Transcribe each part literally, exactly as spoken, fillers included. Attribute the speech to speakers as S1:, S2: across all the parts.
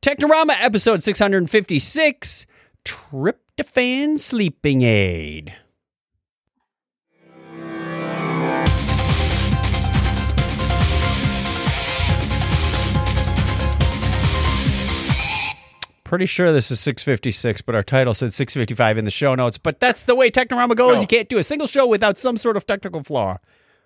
S1: Technorama episode six hundred fifty-six, Tryptophan Sleeping Aid. Pretty sure this is six fifty-six, but our title said six fifty-five in the show notes. But that's the way Technorama goes.
S2: No.
S1: You can't do a single show without some sort of technical flaw.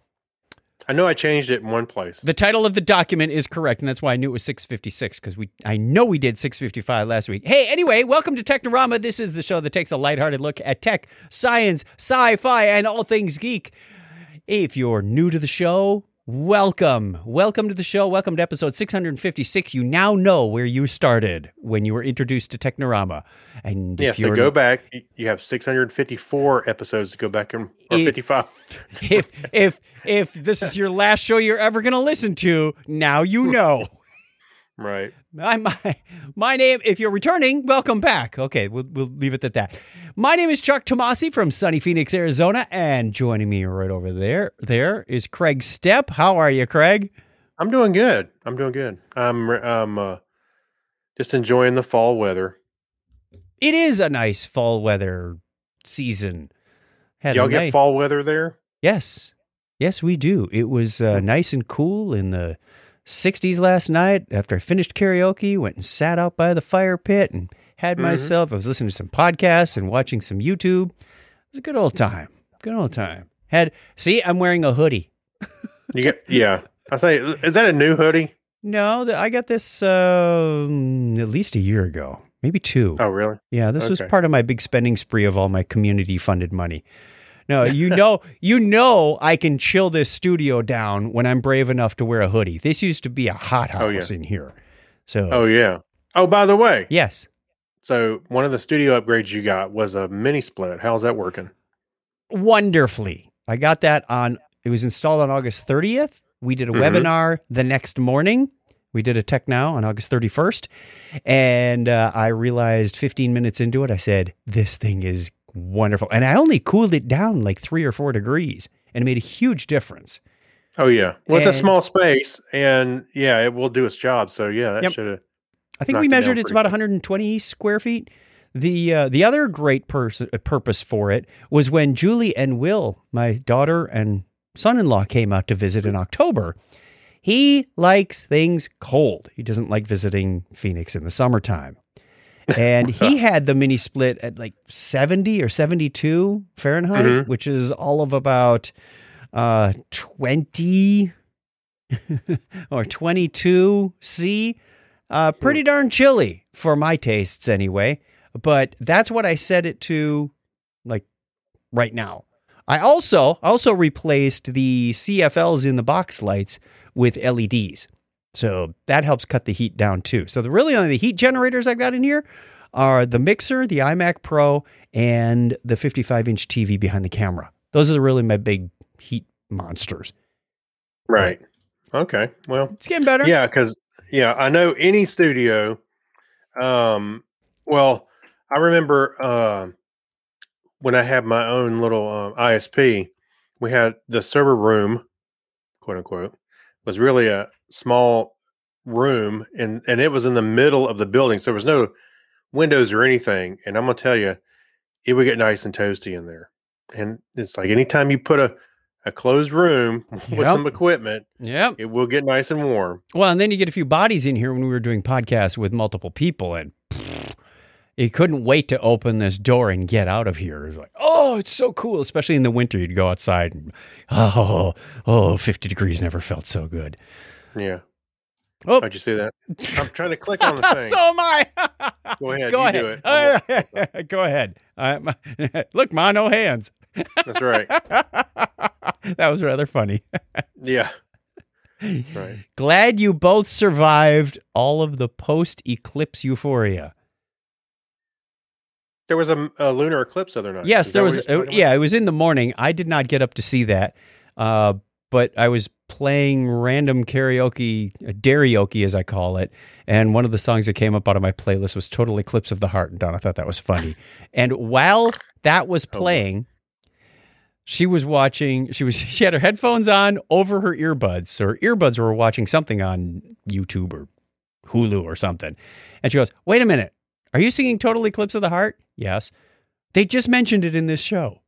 S2: I know I changed it in one place.
S1: The title of the document is correct, and that's why I knew it was six fifty-six, because we I know we did six fifty-five last week. Hey, anyway, welcome to Technorama. This is the show that takes a lighthearted look at tech, science, sci-fi, and all things geek. If you're new to the show, welcome. Welcome to the show. Welcome to episode six hundred fifty-six. You now know where you started when you were introduced to Technorama. And
S2: Yeah,
S1: if
S2: so
S1: you're,
S2: go back. You have six hundred fifty-four episodes to go back and or
S1: If-
S2: fifty-five.
S1: if if if this is your last show you're ever going to listen to, now you know.
S2: Right.
S1: I, my, my name, if you're returning, welcome back. Okay, we'll, we'll leave it at that. My name is Chuck Tomasi from sunny Phoenix, Arizona, and joining me right over there, there is Craig Stepp. How are you, Craig?
S2: I'm doing good. I'm doing good. I'm I'm uh, just enjoying the fall weather.
S1: It is a nice fall weather season. Had
S2: Y'all
S1: a
S2: get
S1: nice-
S2: fall weather there?
S1: Yes. Yes, we do. It was uh, nice and cool in the sixties last night after I finished karaoke, went and sat out by the fire pit and had
S2: Mhm.
S1: myself, I was listening to some podcasts and watching some YouTube. It was a good old time. Good old time. Had, see, I'm wearing a hoodie.
S2: You get yeah. I say, is that a new hoodie?
S1: No, the, I got this um, at least a year ago, maybe two.
S2: Oh, really?
S1: Yeah, this was
S2: okay.
S1: part of my big spending spree of all my community funded money. No, you know, you know, I can chill this studio down when I'm brave enough to wear a hoodie. This used to be a hot house
S2: Oh, yeah.
S1: in here. So,
S2: Oh, yeah. Oh, by the way,
S1: yes,
S2: so one of the studio upgrades you got was a mini split. How's that working?
S1: wonderfully. I got that on, it was installed on August thirtieth. We did a
S2: Mhm.
S1: webinar the next morning. We did a Tech Now on August thirty-first. And uh, I realized fifteen minutes into it, I said, this thing is wonderful. And I only cooled it down like three or four degrees, and it made a huge difference.
S2: Oh, yeah. Well, it's
S1: And-
S2: a small space, and yeah, it will do its job. So, yeah, that
S1: Yep.
S2: should have.
S1: I think
S2: Knocked
S1: we
S2: it down
S1: measured it's
S2: pretty
S1: about
S2: quick.
S1: one hundred twenty square feet. The uh, the other great pers- uh, purpose for it was when Julie and Will, my daughter and son-in-law, came out to visit in October. He likes things cold. He doesn't like visiting Phoenix in the summertime. And he had the mini split at like seventy or seventy-two Fahrenheit,
S2: Mhm.
S1: which is all of about uh, twenty or twenty-two C. Uh, pretty darn chilly for my tastes anyway. But that's what I set it to, like, right now. I also also replaced the C F Ls in the box lights with L E Ds. So that helps cut the heat down too. So the really only the heat generators I've got in here are the mixer, the iMac Pro, and the fifty-five inch T V behind the camera. Those are really my big heat monsters.
S2: Right. Okay. Well,
S1: It's getting better.
S2: yeah, because, yeah, I know any studio. Um, well, I remember uh, when I had my own little um, I S P, we had the server room, quote unquote, was really a small room, and, and it was in the middle of the building. So there was no windows or anything. And I'm going to tell you, it would get nice and toasty in there. And it's like anytime you put a, a closed room with
S1: Yep.
S2: some equipment,
S1: Yep.
S2: it will get nice and warm.
S1: Well, and then you get a few bodies in here when we were doing podcasts with multiple people, and pfft, you couldn't wait to open this door and get out of here. It was like, oh, it's so cool. Especially in the winter, you'd go outside and, oh, oh, fifty degrees never felt so good.
S2: Yeah.
S1: Oh.
S2: How'd you see that? I'm trying to click on the thing.
S1: So am I.
S2: Go ahead.
S1: Go
S2: you
S1: ahead.
S2: do it. I'm
S1: Uh, go ahead. Uh, my- look, ma, no hands.
S2: That's right.
S1: That was rather funny.
S2: Yeah. Right.
S1: Glad you both survived all of the post-eclipse euphoria.
S2: There was a, a lunar eclipse the other night.
S1: Yes,
S2: Is
S1: there
S2: that
S1: was.
S2: what you're
S1: Uh,
S2: talking
S1: yeah, it was in the morning. I did not get up to see that, uh, but I was playing random karaoke, uh, karaoke as I call it, and one of the songs that came up out of my playlist was "Total Eclipse of the Heart." And Donna thought that was funny. And while that was playing, she was watching. She was. She had her headphones on over her earbuds, so her earbuds were watching something on YouTube or Hulu or something. And she goes, wait a minute. Are you singing Total Eclipse of the Heart? Yes. They just mentioned it in this show.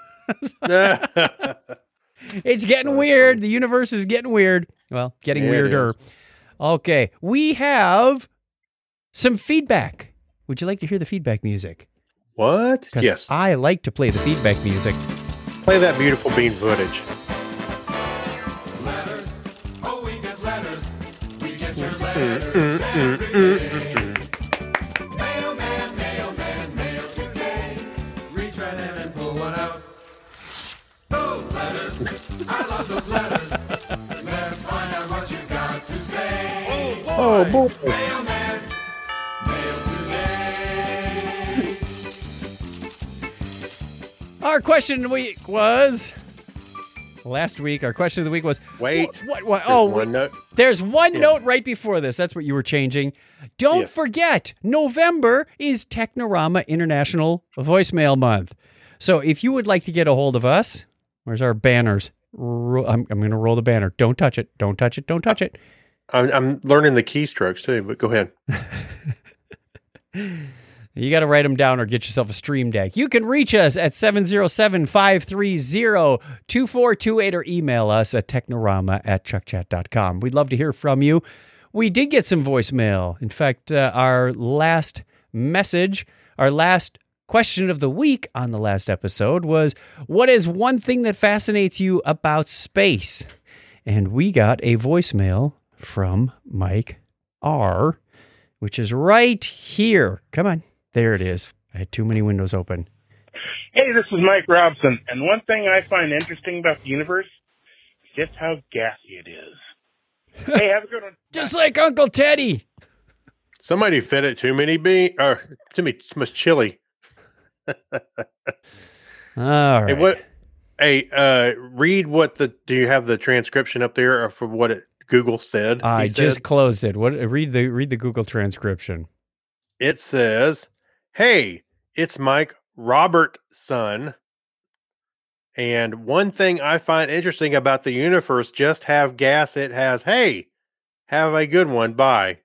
S1: It's getting weird. The universe is getting weird. Well, getting
S2: Yeah, it
S1: weirder.
S2: is.
S1: Okay. We have some feedback. Would you like to hear the feedback music?
S2: What?
S1: 'Cause
S2: Yes.
S1: I like to play the feedback music.
S2: Play that beautiful bean footage.
S3: Letters, oh, we get letters. We get your letters every day. Mailman, mailman, mail today. Reach right in and pull one out. Those letters, I love those letters. Let's find out what you've got to say.
S2: Oh, boy.
S3: Mailman, mail today.
S1: Our question of the week was last week. Our question of the week was
S2: Wait.
S1: What? What? what
S2: There's
S1: oh,
S2: one note.
S1: there's one
S2: Yeah.
S1: note right before this. That's what you were changing. Don't
S2: Yes.
S1: forget, November is Technorama International Voicemail Month. So if you would like to get a hold of us, where's our banners? Ro- I'm, I'm going to roll the banner. Don't touch it. Don't touch it. Don't touch it.
S2: I'm, I'm learning the keystrokes too, but go ahead.
S1: You got to write them down or get yourself a stream deck. You can reach us at seven oh seven, five three zero, two four two eight or email us at technorama at chuckchat dot com. We'd love to hear from you. We did get some voicemail. In fact, uh, our last message, our last question of the week on the last episode was, what is one thing that fascinates you about space? And we got a voicemail from Mike R., which is right here. Come on. There it is. I had too many windows open.
S4: Hey, this is Mike Robson, and one thing I find interesting about the universe is just how gassy it is. Hey, have a good one.
S1: Just like Uncle Teddy.
S2: Somebody fed it too many bean or too many too much chili.
S1: All right.
S2: Hey, what? Hey, uh, read what the. Do you have the transcription up there for what it, Google said? he
S1: I
S2: said?
S1: just closed it. What? Read the read the Google transcription.
S2: It says, "Hey, it's Mike Robertson, and one thing I find interesting about the universe: just have gas. It has. Hey, have a good one. Bye."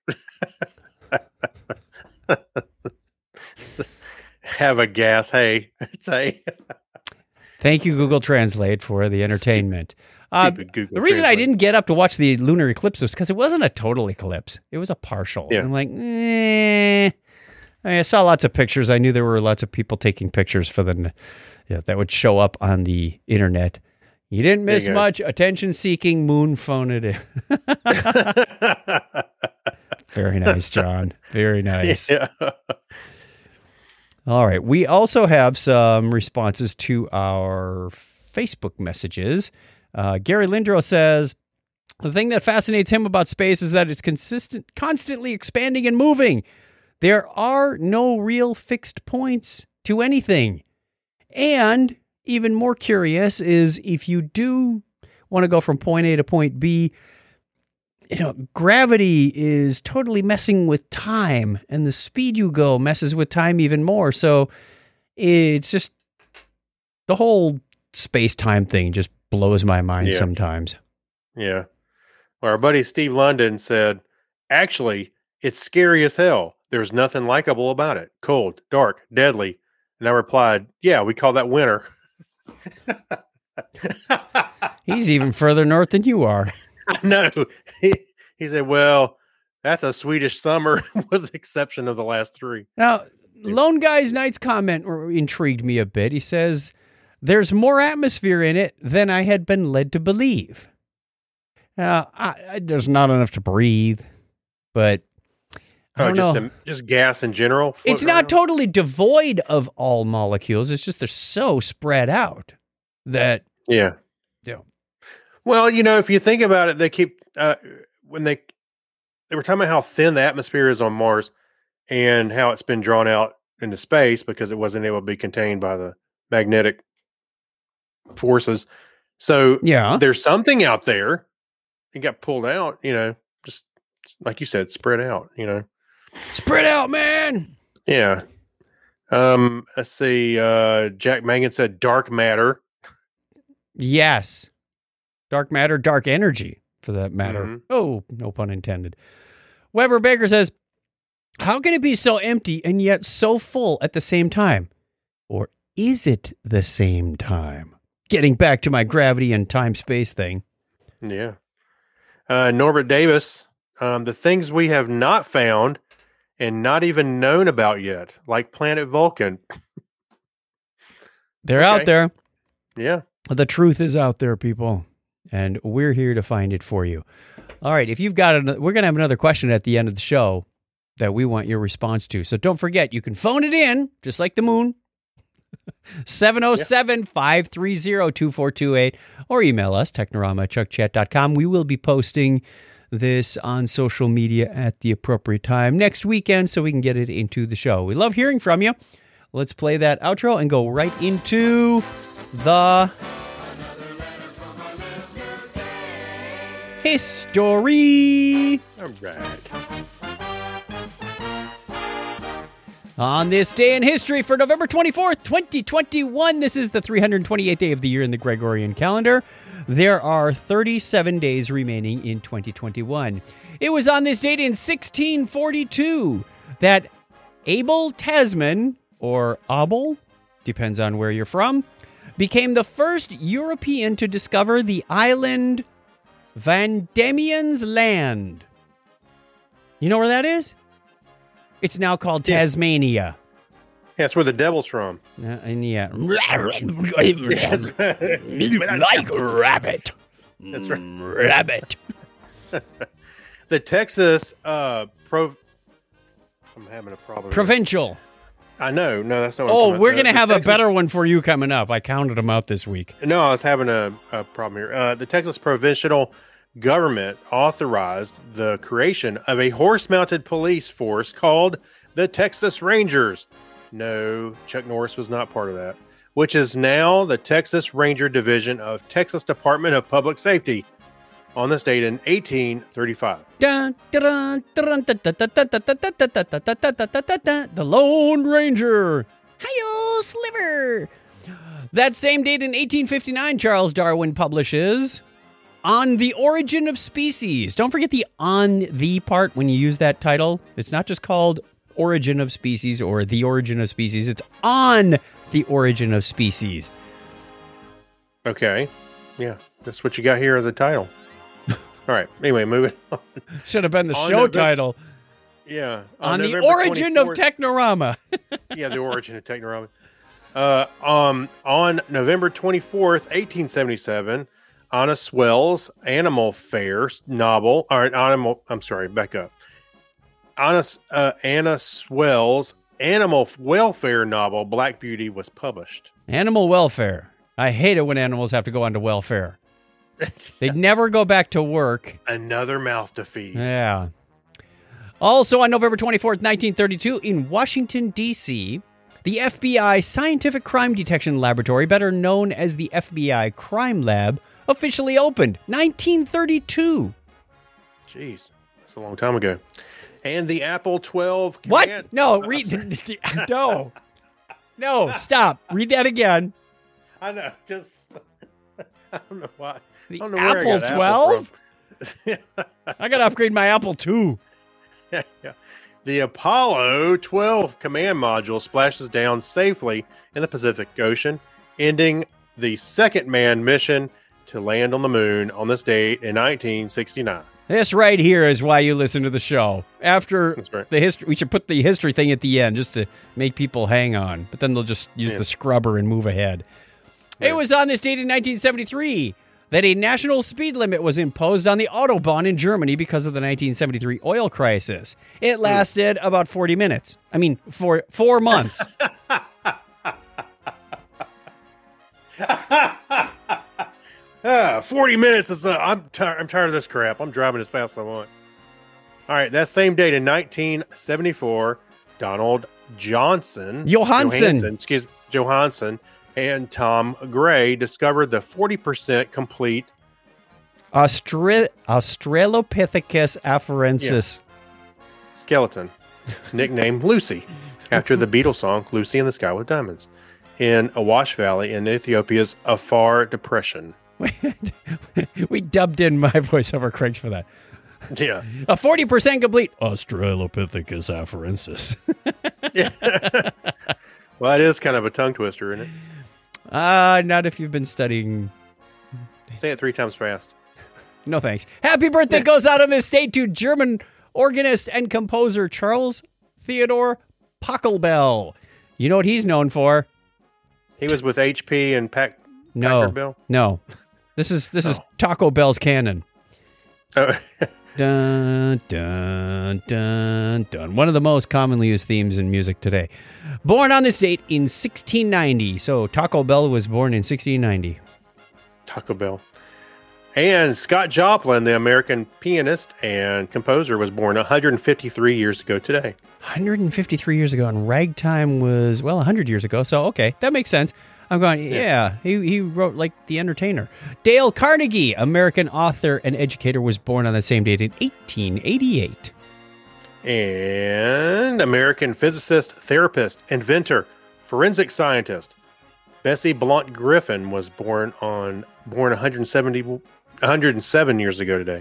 S2: Have a gas. Hey, say.
S1: Thank you, Google Translate, for the entertainment. Uh,
S2: Stupid Google
S1: the reason I
S2: Translate.
S1: didn't get up to watch the lunar eclipse was because it wasn't a total eclipse. It was a partial.
S2: Yeah.
S1: I'm like, eh. I, mean, I saw lots of pictures. I knew there were lots of people taking pictures for the, yeah, that would show up on the internet. You didn't
S2: There you
S1: miss
S2: go.
S1: much. Attention-seeking moon phone it in. Very nice, John. Very nice.
S2: Yeah.
S1: All right. We also have some responses to our Facebook messages. Uh, Gary Lindros says, the thing that fascinates him about space is that it's consistent, constantly expanding and moving. There are no real fixed points to anything. And even more curious is if you do want to go from point A to point B, you know, gravity is totally messing with time, and the speed you go messes with time even more. So it's just the whole space-time thing just blows my mind
S2: Yeah.
S1: sometimes.
S2: Yeah. Well, our buddy Steve London said, actually, it's scary as hell. There's nothing likable about it. Cold, dark, deadly. And I replied, yeah, we call that winter.
S1: He's even further north than you are.
S2: No. He, he said, well, that's a Swedish summer with the exception of the last three.
S1: Now, Lone Guy's Night's comment intrigued me a bit. He says, there's more atmosphere in it than I had been led to believe. Now, I, I, there's not enough to breathe, but I
S2: Oh,
S1: don't
S2: just,
S1: know.
S2: um, just gas in general?
S1: It's
S2: floating
S1: not
S2: around?
S1: totally devoid of all molecules. It's just they're so spread out that,
S2: Yeah.
S1: Yeah.
S2: Well, you know, if you think about it, they keep uh, when they they were talking about how thin the atmosphere is on Mars and how it's been drawn out into space because it wasn't able to be contained by the magnetic forces. So
S1: yeah.
S2: there's something out there. It got pulled out, you know, just like you said, spread out, you know.
S1: Spread out, man.
S2: Yeah. Um, let's see. Uh, Jack Mangan said dark matter.
S1: Yes. Dark matter, dark energy, for that matter.
S2: Mhm.
S1: Oh, no pun intended. Weber Baker says, how can it be so empty and yet so full at the same time? Or is it the same time? Getting back to my gravity and time-space thing.
S2: Yeah. Uh, Norbert Davis, um, the things we have not found and not even known about yet, like planet Vulcan.
S1: They're
S2: Okay.
S1: out there.
S2: Yeah.
S1: The truth is out there, people. And we're here to find it for you. All right. If you've got another, we're going to have another question at the end of the show that we want your response to. So don't forget, you can phone it in, just like the moon. seven oh seven, five three zero, two four two eight or email us, technorama at chuck chat dot com. We will be posting this on social media at the appropriate time next weekend so we can get it into the show. We love hearing from you. Let's play that outro and go right into the history.
S2: All right.
S1: On this day in history for November twenty-fourth, twenty twenty-one, this is the three hundred twenty-eighth day of the year in the Gregorian calendar. There are thirty-seven days remaining in twenty twenty-one. It was on this date in sixteen forty-two that Abel Tasman, or Abel, depends on where you're from, became the first European to discover the island Van Diemen's Land. You know where that is? It's now called
S2: Yeah.
S1: Tasmania.
S2: Yeah, that's where the devil's from.
S1: Uh, and yeah.
S2: Yes.
S1: like rabbit.
S2: That's right.
S1: Rabbit.
S2: The Texas uh Pro I'm having a problem. here.
S1: Provincial.
S2: I know. No, that's not what I'm
S1: Oh,
S2: talking about.
S1: we're
S2: The-
S1: going to
S2: the
S1: have a
S2: Texas-
S1: better one for you coming up. I counted them out this week.
S2: No, I was having a, a problem here. Uh, the Texas provincial government authorized the creation of a horse-mounted police force called the Texas Rangers. No, Chuck Norris was not part of that, which is now the Texas Ranger Division of Texas Department of Public Safety on this date in eighteen thirty-five.
S1: Dun, dun, dun, dun, dun, dun, dun, dun, dun, dun, dun, dun, dun, dun, dun, dun, dun, dun. The Lone Ranger. Hi-yo, Sliver. That same date in eighteen fifty-nine, Charles Darwin publishes On the Origin of Species. Don't forget the on the part when you use that title. It's not just called Origin of Species or The Origin of Species. It's On the Origin of Species.
S2: Okay. Yeah, that's what you got here as a title. All right. Anyway, moving on.
S1: Should have been the
S2: On
S1: show
S2: November-
S1: title.
S2: Yeah.
S1: On, the
S2: November
S1: Origin of
S2: twenty-fourth
S1: Technorama.
S2: Yeah, the origin of Technorama. Uh, um, on November twenty-fourth, eighteen seventy-seven, Anna Swell's Animal Fair novel, or Animal, I'm sorry, back up. Anna, uh, Anna Swell's Animal Welfare novel, Black Beauty, was published.
S1: Animal welfare. I hate it when animals have to go on to welfare. They never go back to work.
S2: Another mouth to feed.
S1: Yeah. Also on November twenty-fourth, nineteen thirty-two, in Washington, D C, the F B I Scientific Crime Detection Laboratory, better known as the F B I Crime Lab, officially opened. nineteen thirty-two.
S2: Jeez, that's a long time ago. And the Apple twelve.
S1: What?
S2: command-
S1: No, read. No. No, stop. Read that again.
S2: I know, just I don't know why.
S1: The
S2: I don't know where I
S1: Apple
S2: got
S1: twelve?
S2: from.
S1: I got to upgrade my Apple two.
S2: Yeah. The Apollo twelve command module splashes down safely in the Pacific Ocean, ending the second manned mission to land on the moon on this date in nineteen sixty-nine.
S1: This right here is why you listen to the show. After
S2: That's right.
S1: the history, we should put the history thing at the end just to make people hang on. But then they'll just use
S2: Yeah.
S1: the scrubber and move ahead. It
S2: Yeah.
S1: was on this date in nineteen seventy-three that a national speed limit was imposed on the Autobahn in Germany because of the nineteen seventy-three oil crisis. It lasted about forty minutes. I mean, for four months.
S2: Ah, forty minutes is. Uh, I'm tired. I'm tired of this crap. I'm driving as fast as I want. All right, that same date in nineteen seventy-four, Donald Johnson,
S1: Johansson.
S2: excuse Johansson, and Tom Gray discovered the forty percent complete
S1: Austra- Australopithecus afarensis.
S2: skeleton, nicknamed Lucy, after the Beatles song "Lucy in the Sky with Diamonds," in Awash Valley in Ethiopia's Afar Depression.
S1: We dubbed in my voiceover Craig's for that.
S2: Yeah.
S1: A forty percent complete Australopithecus afarensis.
S2: Yeah. Well, it is kind of a tongue twister, isn't it?
S1: Uh, not if you've been studying.
S2: Say it three times fast.
S1: No thanks. Happy birthday goes out on this date to German organist and composer Charles Theodor Pachelbel. You know what he's known for?
S2: He was with H P and Pack.
S1: No,
S2: Packard Bell?
S1: no. This is this is
S2: Oh.
S1: Taco Bell's canon.
S2: Oh.
S1: Dun, dun, dun, dun. One of the most commonly used themes in music today. Born on this date in sixteen ninety. So Taco Bell was born in sixteen ninety.
S2: Taco Bell. And Scott Joplin, the American pianist and composer, was born one hundred fifty-three years ago today.
S1: one hundred fifty-three years ago, and Ragtime was, well, one hundred years ago. So, okay, that makes sense. I'm going, yeah,
S2: Yeah.
S1: he, he wrote like The Entertainer. Dale Carnegie, American author and educator, was born on the same date in eighteen eighty-eight.
S2: And American physicist, therapist, inventor, forensic scientist, Bessie Blount Griffin was born on born one hundred seventy, one hundred seven years ago today.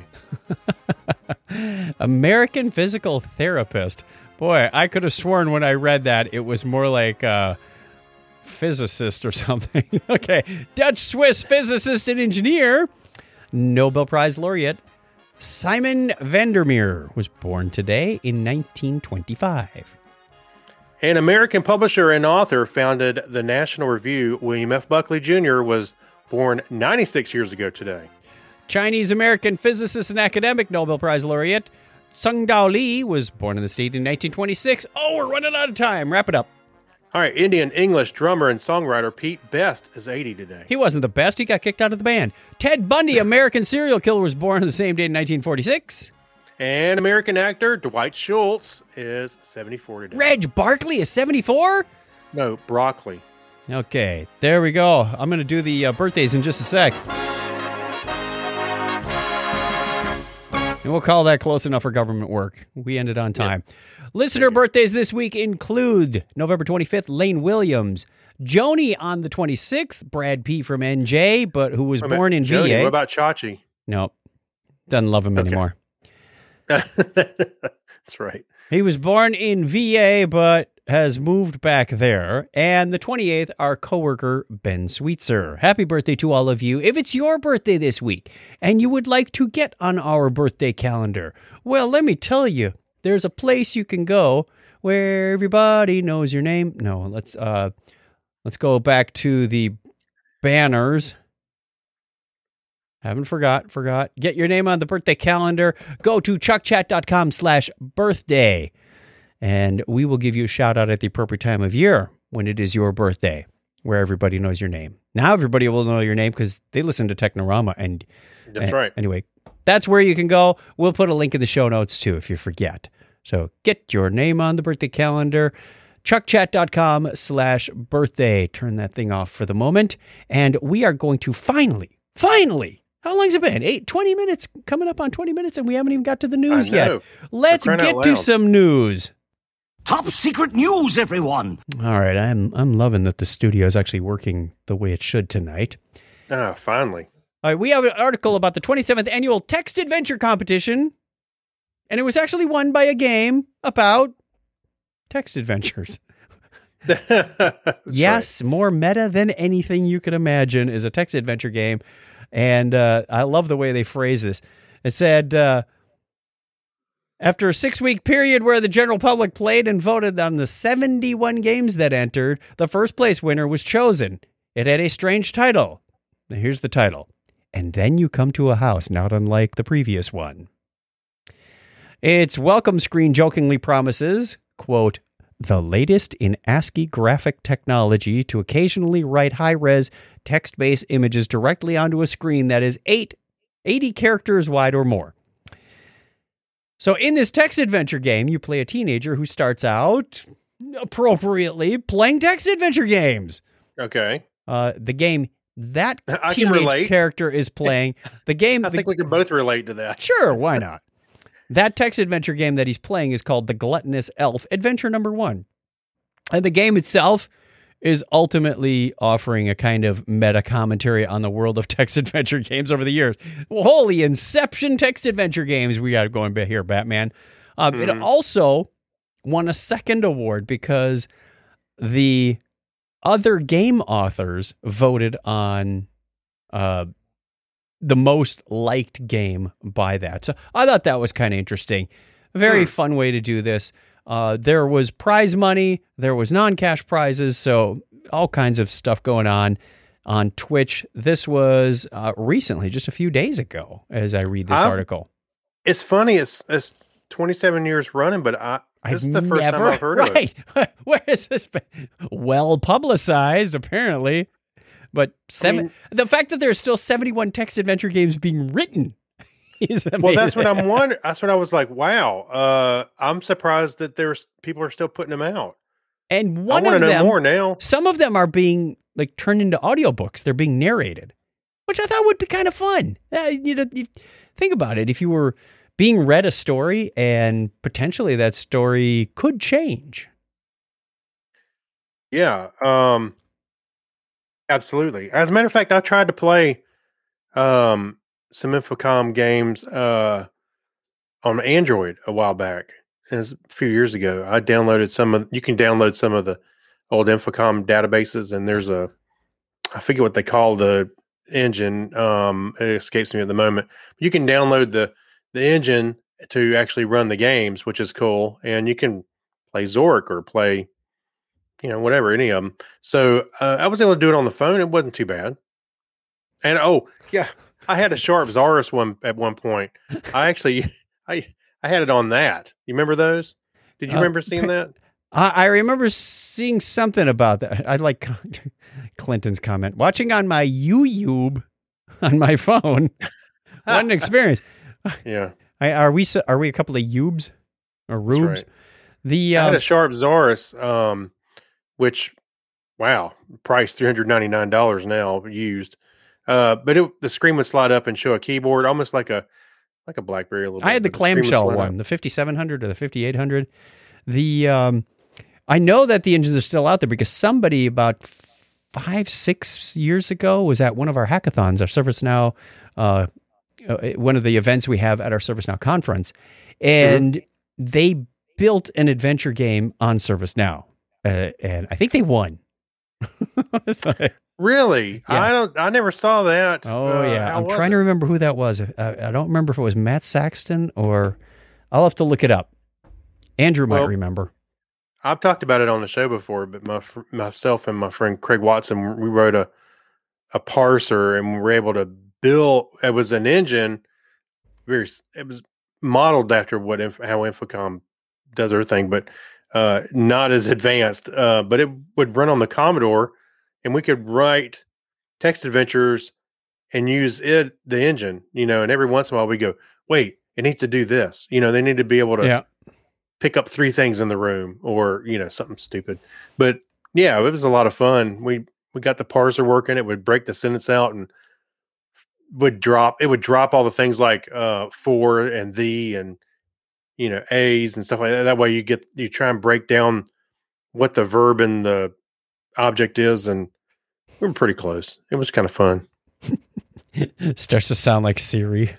S1: American physical therapist. Boy, I could have sworn when I read that it was more like uh, physicist or something. Okay. Dutch-Swiss physicist and engineer, Nobel Prize laureate Simon Vandermeer was born today in nineteen twenty-five.
S2: An American publisher and author founded the National Review, William F. Buckley Junior was born ninety-six years ago today.
S1: Chinese-American physicist and academic Nobel Prize laureate Tsung-Dao Lee was born in the state in nineteen twenty-six. Oh, we're running out of time. Wrap it up.
S2: All right, Indian English drummer and songwriter Pete Best is eighty today.
S1: He wasn't the best. He got kicked out of the band. Ted Bundy, American serial killer, was born on the same day in nineteen forty-six.
S2: And American actor Dwight Schultz is seventy-four today.
S1: Reg Barkley is seventy-four?
S2: No, broccoli.
S1: Okay, there we go. I'm going to do the uh, birthdays in just a sec. And we'll call that close enough for government work. We ended on time. Listener birthdays this week include November twenty-fifth, Lane Williams. Joni on the twenty-sixth, Brad P. from N J, but who was
S2: Wait a minute,
S1: born in
S2: Jody,
S1: V A.
S2: What about Chachi?
S1: No, doesn't love him
S2: Okay.
S1: anymore.
S2: That's right.
S1: He was born in V A, but has moved back there. And the twenty-eighth, our coworker, Ben Sweetser. Happy birthday to all of you. If it's your birthday this week and you would like to get on our birthday calendar, well, let me tell you, there's a place you can go where everybody knows your name. No, let's uh, let's go back to the banners. Haven't forgot, forgot. Get your name on the birthday calendar. Go to chuckchat.com slash birthday. And we will give you a shout out at the appropriate time of year when it is your birthday, where everybody knows your name. Now everybody will know your name because they listen to Technorama. And
S2: That's
S1: uh,
S2: right.
S1: Anyway, that's where you can go. We'll put a link in the show notes too if you forget. So get your name on the birthday calendar. chuckchat.com slash birthday. Turn that thing off for the moment. And we are going to finally, finally, how long's it been? Eight, twenty minutes, coming up on twenty minutes, and we haven't even got to the news
S2: I
S1: yet.
S2: know.
S1: Let's
S2: For crying
S1: get
S2: out
S1: to
S2: loud.
S1: some news.
S5: Top secret news, everyone!
S1: All right, I'm I'm loving that the studio is actually working the way it should tonight.
S2: Ah, finally.
S1: All right, we have an article about the twenty-seventh annual text adventure competition, and it was actually won by a game about text adventures.
S2: That's
S1: Yes, more meta than anything you could imagine is a text adventure game. And uh, I love the way they phrase this. It said, uh, after a six-week period where the general public played and voted on the seventy-one games that entered, the first place winner was chosen. It had a strange title. Now, here's the title. And Then You Come to a House, not unlike the previous one. Its welcome screen jokingly promises, quote, the latest in ASCII graphic technology to occasionally write high-res text-based images directly onto a screen that is eight, eighty characters wide or more. So in this text adventure game, you play a teenager who starts out appropriately playing text adventure games.
S2: Okay.
S1: Uh, the game that
S2: I can
S1: teenage
S2: relate.
S1: character is playing, the game...
S2: I
S1: the-
S2: think we can both relate to that.
S1: Sure, why not? That text adventure game that he's playing is called The Gluttonous Elf, Adventure Number One. And the game itself is ultimately offering a kind of meta commentary on the world of text adventure games over the years. Well, holy Inception text adventure games we got going here, Batman. Um,
S2: Mhm.
S1: It also won a second award because the other game authors voted on uh, the most liked game by that. So I thought that was kind of interesting. A very
S2: Hmm.
S1: fun way to do this. Uh, there was prize money. There was non-cash prizes. So all kinds of stuff going on on Twitch. This was uh, recently, just a few days ago, as I read this
S2: I'm-
S1: article.
S2: It's funny. It's it's twenty-seven years running, but I this is the first time I've heard of it.
S1: right. Where has this been? Well publicized, apparently. But seven,
S2: mean-
S1: the fact that there's still seventy-one text adventure games being written is amazing.
S2: Well, that's what I'm wondering. That's what I was like. Wow. Uh, I'm surprised that there's people are still putting them out.
S1: And
S2: I
S1: one
S2: want
S1: of
S2: to know
S1: them,
S2: more now.
S1: some of them are being like turned into audiobooks. They're being narrated, which I thought would be kind of fun. Uh, you know, you think about it. If you were being read a story and potentially that story could change.
S2: Yeah. Um. Absolutely. As a matter of fact, I tried to play um some Infocom games uh on Android a while back. It was a few years ago. I downloaded some of. You can download some of the old Infocom databases, and there's a. I forget what they call the engine. Um, it escapes me at the moment. You can download the the engine to actually run the games, which is cool, and you can play Zork or play, you know, whatever, any of them. So uh, I was able to do it on the phone. It wasn't too bad. And oh yeah, I had a Sharp Zaurus one at one point. I actually, I I had it on that. You remember those? Did you
S1: Uh,
S2: remember seeing that?
S1: I, I remember seeing something about that. I like Clinton's comment. Watching on my YouTube on my phone. What an experience.
S2: Yeah,
S1: I, are we so- are we a couple of Ubes or
S2: that's
S1: Rubes?
S2: right.
S1: The
S2: I had
S1: um,
S2: a Sharp Zaurus, um, which, wow, price three hundred ninety nine dollars now used. Uh, but it, the screen would slide up and show a keyboard, almost like a like a BlackBerry a little bit.
S1: I had the
S2: but screen would
S1: clamshell
S2: slide up.
S1: one, the fifty-seven hundred or the fifty-eight hundred. The um, I know that the engines are still out there because somebody about five, six years ago was at one of our hackathons, our ServiceNow, uh, uh, one of the events we have at our ServiceNow conference, and they built an adventure game on ServiceNow, uh, and I think they won. So,
S2: Really? I
S1: Yes.
S2: don't. I never saw that.
S1: oh
S2: Uh,
S1: yeah,
S2: how
S1: I'm
S2: was
S1: trying
S2: it?
S1: to remember who that was. Uh, I don't remember if it was Matt Saxton or I'll have to look it up. Andrew might
S2: Well,
S1: remember.
S2: I've talked about it on the show before, but my fr- myself and my friend Craig Watson, we wrote a a parser, and we were able to build. It was an engine. Very. s- It was modeled after what Inf- how Infocom does their thing, but uh, not as advanced. Uh, but it would run on the Commodore, and we could write text adventures and use it, the engine. You know, and every once in a while we go, wait, it needs to do this. You know, they need to be able to
S1: Yeah.
S2: pick up three things in the room, or you know, something stupid. But yeah, it was a lot of fun. We we got the parser working. It would break the sentence out and would drop. It would drop all the things like uh, for and the and you know a's and stuff like that. That way you get you try and break down what the verb and the object is, and we were pretty close. It was kind of fun.
S1: Starts to sound like Siri.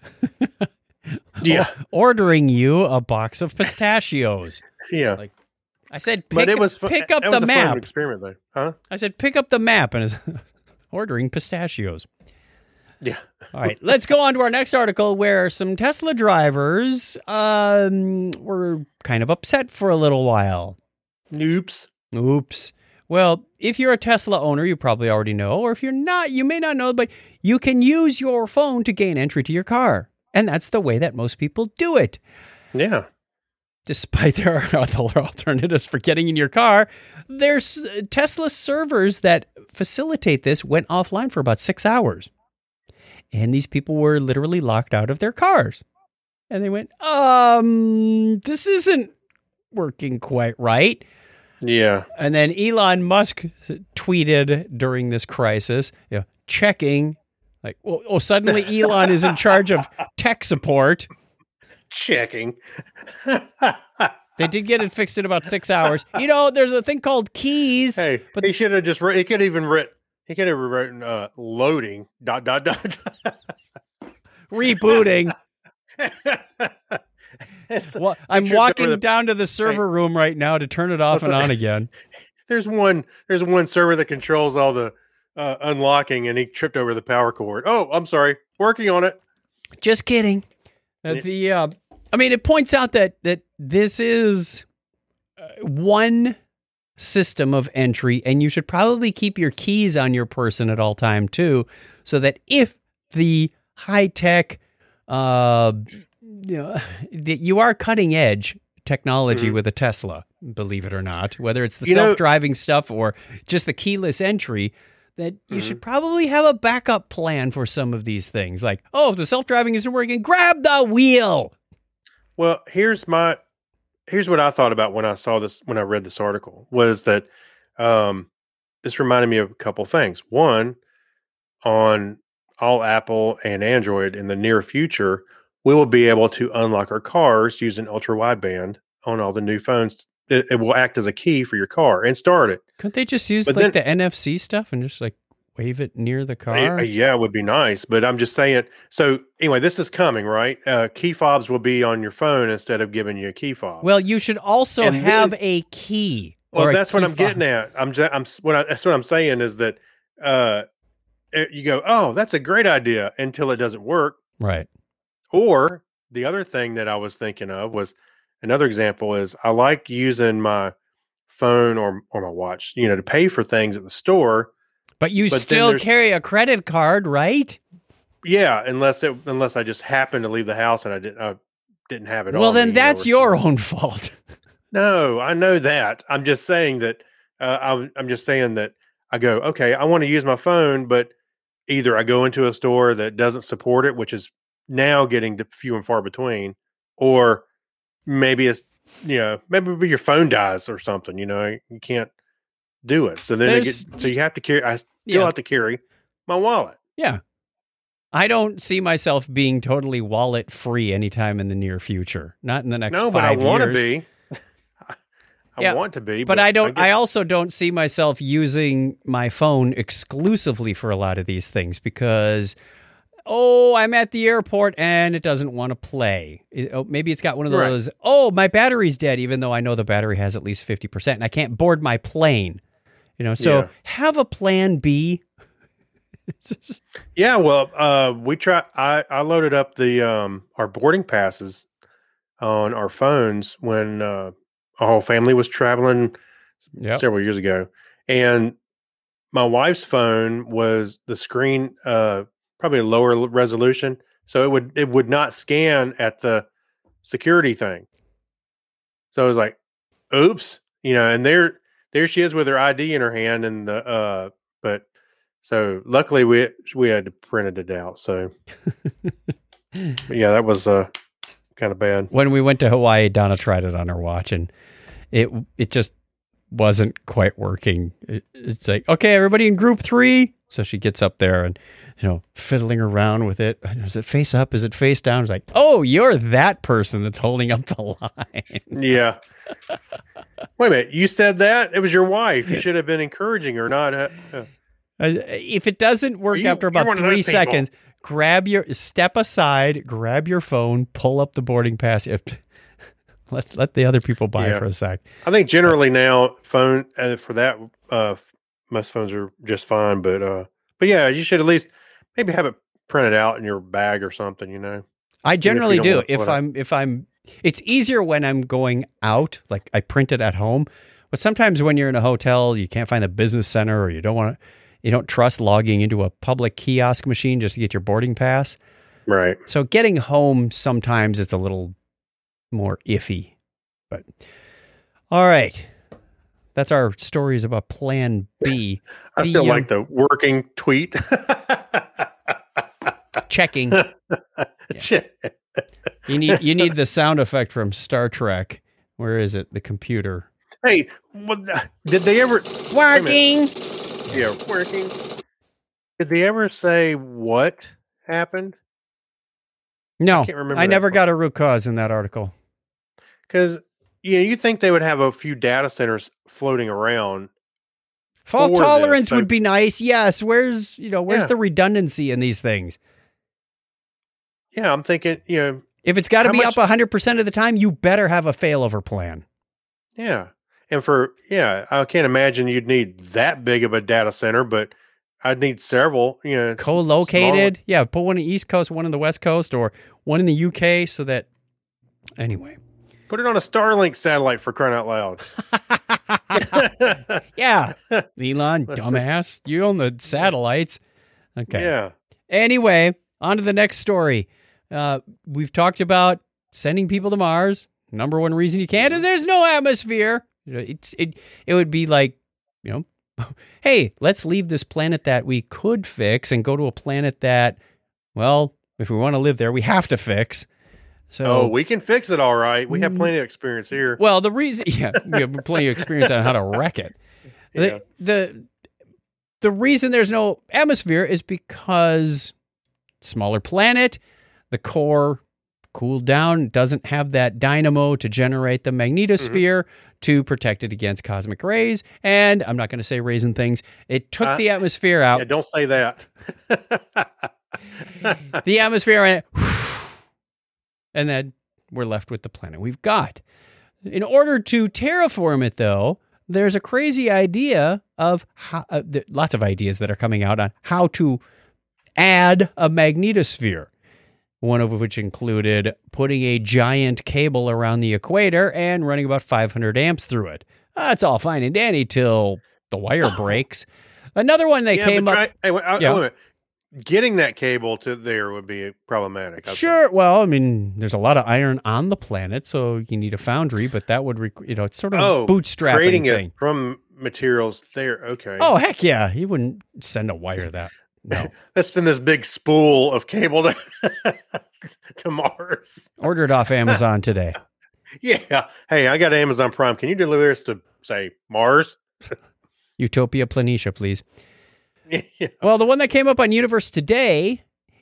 S2: Yeah,
S1: O- ordering you a box of pistachios.
S2: yeah.
S1: Like, I said, pick,
S2: But it was fu-
S1: pick up
S2: it was
S1: the
S2: a fun
S1: map.
S2: experiment, though, huh?
S1: I said, pick up the map, and it's ordering pistachios.
S2: Yeah.
S1: All right, let's go on to our next article where some Tesla drivers um, were kind of upset for a little while.
S2: Oops.
S1: Oops. Well, if you're a Tesla owner, you probably already know, or if you're not, you may not know, but you can use your phone to gain entry to your car. And that's the way that most people do it.
S2: Yeah.
S1: Despite there are other alternatives for getting in your car, there's Tesla servers that facilitate this went offline for about six hours. And these people were literally locked out of their cars. And they went, um, this isn't working quite right.
S2: Yeah.
S1: And then Elon Musk tweeted during this crisis, you know, checking, like, oh, oh, suddenly Elon is in charge of tech support.
S2: Checking.
S1: They did get it fixed in about six hours. You know, there's a thing called keys.
S2: Hey,
S1: but
S2: he should have just. He could even written. He could have written uh, loading dot dot dot.
S1: rebooting.
S2: It's-
S1: Well, I'm
S2: tripped over
S1: walking
S2: the-
S1: down to the server room right now to turn it off
S2: Well,
S1: and
S2: so-
S1: on again.
S2: There's one. There's one server that controls all the uh, unlocking, and he tripped over the power cord. Oh, I'm sorry. Working on it.
S1: Just kidding. Uh,
S2: Yeah.
S1: the uh, I mean, it points out that that this is uh, one system of entry, and you should probably keep your keys on your person at all time too, so that if the high tech, uh, you know, that you are cutting edge technology
S2: Mhm.
S1: with a Tesla, believe it or not, whether it's the
S2: You know-
S1: self-driving stuff or just the keyless entry, that you
S2: Mhm.
S1: should probably have a backup plan for some of these things. Like, oh, if the self-driving isn't working, grab the wheel.
S2: Well, here's my. Here's what I thought about when I saw this. When I read this article, was that um, this reminded me of a couple things. One, on all Apple and Android in the near future, we will be able to unlock our cars using ultra wideband on all the new phones. It, it will act as a key for your car and start it.
S1: Couldn't they just use
S2: But
S1: like
S2: then-
S1: the N F C stuff and just like wave it near the
S2: Uh,
S1: car?
S2: yeah, it would be nice, but I'm just saying. So anyway, this is coming, right? Uh, key fobs will be on your phone instead of giving you a key fob.
S1: Well, you should also
S2: And
S1: have
S2: then-
S1: a key.
S2: Well,
S1: or a
S2: that's what
S1: key
S2: I'm getting
S1: fob.
S2: at. I'm just, I'm s- what I, that's what I'm saying is that uh, it- you go, oh, that's a great idea until it doesn't work.
S1: Right.
S2: Or the other thing that I was thinking of was another example is I like using my phone or or my watch, you know, to pay for things at the store.
S1: But you
S2: But then
S1: still
S2: there's-
S1: carry a credit card, right?
S2: Yeah, unless it unless I just happened to leave the house and I didn't I didn't have it.
S1: Well,
S2: on
S1: then
S2: me, you know,
S1: that's
S2: or
S1: your
S2: something.
S1: own fault.
S2: No, I know that. I'm just saying that. Uh, I'm, I'm just saying that I go, okay, I want to use my phone, but either I go into a store that doesn't support it, which is now getting to few and far between, or maybe it's, you know, maybe your phone dies or something, you know, you can't do it. So then it
S1: There's-
S2: get, so you have to carry, I still
S1: Yeah.
S2: have to carry my wallet.
S1: Yeah. I don't see myself being totally wallet free anytime in the near future. Not in the next
S2: No, but I
S1: five
S2: want to
S1: years.
S2: be. I
S1: Yeah,
S2: want to be,
S1: But I don't.
S2: get-
S1: I also don't see myself using my phone exclusively for a lot of these things because, oh, I'm at the airport and it doesn't want to play. It- oh, maybe it's got one of
S2: Right.
S1: those. Oh, my battery's dead, even though I know the battery has at least fifty percent, and I can't board my plane. You know, so
S2: Yeah.
S1: have a plan B.
S2: Yeah, well, uh, we try. I I loaded up the um our boarding passes on our phones when uh, our whole family was traveling
S1: Yep.
S2: several years ago, and my wife's phone was the screen uh probably a lower l- resolution, so it would it would not scan at the security thing. So I was like, "Oops," you know. And there there she is with her I D in her hand, and the uh, but. So luckily we we had to print it out. So but yeah, that was uh kind of bad.
S1: When we went to Hawaii, Donna tried it on her watch, and it it just wasn't quite working. It, it's like, okay, everybody in group three. So she gets up there and, you know, fiddling around with it. Is it face up? Is it face down? It's like, oh, you're that person that's holding up the line.
S2: Yeah. Wait a minute, you said that it was your wife. You should have been encouraging her, not. Uh, uh,
S1: Uh, If it doesn't work
S2: You-
S1: after
S2: you're
S1: about
S2: one of
S1: three
S2: those people.
S1: seconds, grab your step aside, grab your phone, pull up the boarding pass. If, let let the other people by
S2: Yeah.
S1: for a sec.
S2: I think generally now phone uh, for that uh, f- most phones are just fine, but uh, but yeah, you should at least maybe have it printed out in your bag or something. You know.
S1: I generally
S2: don't
S1: do.
S2: wanna
S1: If
S2: put it-
S1: I'm if I'm it's easier when I'm going out, like I print it at home. But sometimes when you're in a hotel, you can't find the business center or you don't want to you don't trust logging into a public kiosk machine just to get your boarding pass.
S2: Right.
S1: So getting home sometimes it's a little more iffy. But all right. That's our stories about plan B.
S2: I
S1: The,
S2: still
S1: um,
S2: like the working tweet.
S1: Checking. You need you need the sound effect from Star Trek. Where is it? The computer.
S2: Hey, what the- did they ever?
S1: Working.
S2: Yeah, working. Did they ever say what happened?
S1: No,
S2: can't remember
S1: I
S2: that
S1: never
S2: part.
S1: got a root cause in that article.
S2: Because you know, you think they would have a few data centers floating around.
S1: Fault
S2: for
S1: tolerance
S2: this, so-
S1: would be nice. Yes. Where's, you know, where's
S2: Yeah.
S1: the redundancy in these things?
S2: Yeah, I'm thinking, you know,
S1: If it's got to
S2: How
S1: be
S2: much-
S1: up one hundred percent of the time, you better have a failover plan.
S2: yeah. And for, yeah, I can't imagine you'd need that big of a data center, but I'd need several, you know, s-
S1: Co-located. Yeah, put one in the East Coast, one in the West Coast, or one in the U K so that, anyway.
S2: small- Put it on a Starlink satellite for crying out loud.
S1: Yeah. Elon,
S2: Let's see.
S1: dumbass. You own the satellites. Okay.
S2: Yeah.
S1: Anyway, on to the next story. Uh, we've talked about sending people to Mars. Number one reason you can't is there's no atmosphere. You know, It's it it would be like, you know, hey, let's leave this planet that we could fix and go to a planet that, well, if we want to live there, we have to fix. So,
S2: Oh, we can fix it all right. We have
S1: Mm.
S2: plenty of experience here.
S1: well, the reason, yeah, we have plenty of experience on how to wreck it.
S2: Yeah.
S1: The, the the reason there's no atmosphere is because smaller planet, the core cooled down, doesn't have that dynamo to generate the magnetosphere to protect it against cosmic rays. And I'm not going to say rays and things. It took
S2: Uh,
S1: the atmosphere out.
S2: Yeah, don't say that.
S1: The atmosphere and, and then we're left with the planet we've got. In order to terraform it, though, there's a crazy idea of how, uh, th- lots of ideas that are coming out on how to add a magnetosphere. One of which included putting a giant cable around the equator and running about five hundred amps through it. That's all fine and dandy till the wire breaks. Another one they
S2: Yeah,
S1: came
S2: but
S1: up.
S2: try- hey, wait, I-
S1: Yeah.
S2: wait a minute. Getting that cable to there would be problematic. I think.
S1: Sure. Well, I mean, there's a lot of iron on the planet, so you need a foundry, but that would, requ- you know, it's sort of
S2: Oh,
S1: a bootstrapping
S2: creating
S1: thing.
S2: it from materials there. Okay.
S1: Oh, heck yeah. You wouldn't send a wire that. No.
S2: That's been this big spool of cable to, to Mars.
S1: Order it off Amazon today.
S2: Yeah. Hey, I got Amazon Prime. Can you deliver this to, say, Mars?
S1: Utopia Planitia, please.
S2: Yeah.
S1: Well, the one that came up on Universe Today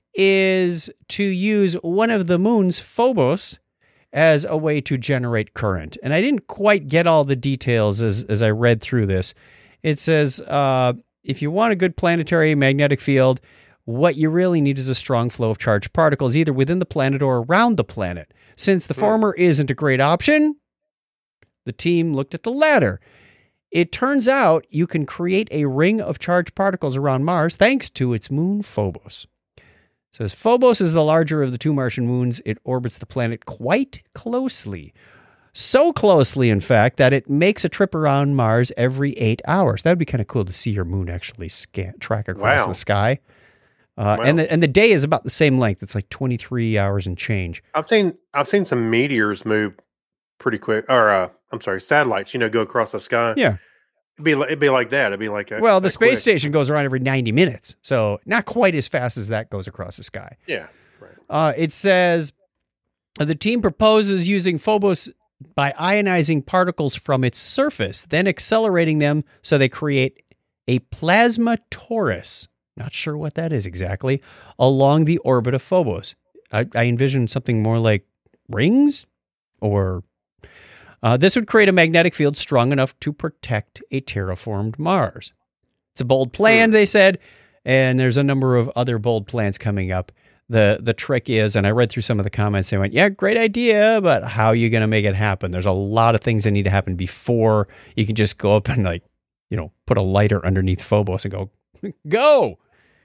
S1: is to use one of the moons, Phobos, as a way to generate current. And I didn't quite get all the details as, as I read through this. It says, uh, if you want a good planetary magnetic field, what you really need is a strong flow of charged particles, either within the planet or around the planet. Since the
S2: Hmm.
S1: former isn't a great option, the team looked at the latter. It turns out you can create a ring of charged particles around Mars thanks to its moon Phobos. It says Phobos is the larger of the two Martian moons. It orbits the planet quite closely. So closely, in fact, that it makes a trip around Mars every eight hours. That would be kind of cool to see your moon actually scan, track across
S2: Wow.
S1: the sky. Uh,
S2: Wow.
S1: and, the, and the day is about the same length. It's like twenty-three hours and change.
S2: I've seen I've seen some meteors move pretty quick, or uh, I'm sorry, satellites. You know, go across the sky.
S1: Yeah.
S2: it'd be like, it'd be like that. It'd be like a,
S1: Well, the
S2: a
S1: space
S2: quick-
S1: station goes around every ninety minutes. So not quite as fast as that goes across the sky.
S2: Yeah, right.
S1: Uh, it says uh, the team proposes using Phobos by ionizing particles from its surface, then accelerating them so they create a plasma torus. Not sure what that is exactly, along the orbit of Phobos. I, I envision something more like rings, or uh, this would create a magnetic field strong enough to protect a terraformed Mars. It's a bold plan,
S2: Hmm.
S1: they said, and there's a number of other bold plans coming up. The the trick is, and I read through some of the comments, they went, yeah, great idea, but how are you going to make it happen? There's a lot of things that need to happen before you can just go up and, like, you know, put a lighter underneath Phobos and go, go.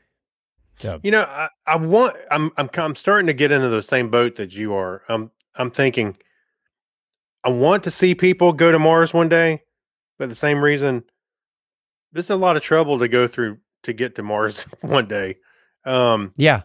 S1: So,
S2: You know, I, I want. I'm I'm I'm starting to get into the same boat that you are. I'm I'm thinking. I want to see people go to Mars one day, but the same reason, this is a lot of trouble to go through to get to Mars one day. Um,
S1: yeah.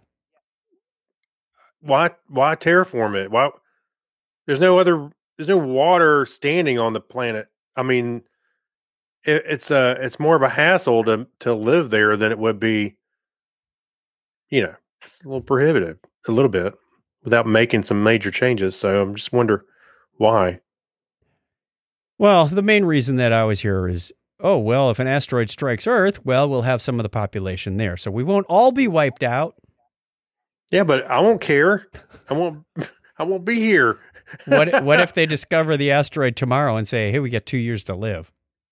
S2: why why terraform it? Why there's no other there's no water standing on the planet. I mean, it, it's a it's more of a hassle to to live there than it would be. You know, it's a little prohibitive, a little bit, without making some major changes. So I'm just wonder why.
S1: Well, the main reason that I always hear is, oh, well, if an asteroid strikes Earth, well, we'll have some of the population there. So we won't all be wiped out.
S2: Yeah, but I won't care. I won't. I won't be here.
S1: What what if they discover the asteroid tomorrow and say, hey, we get two years to live?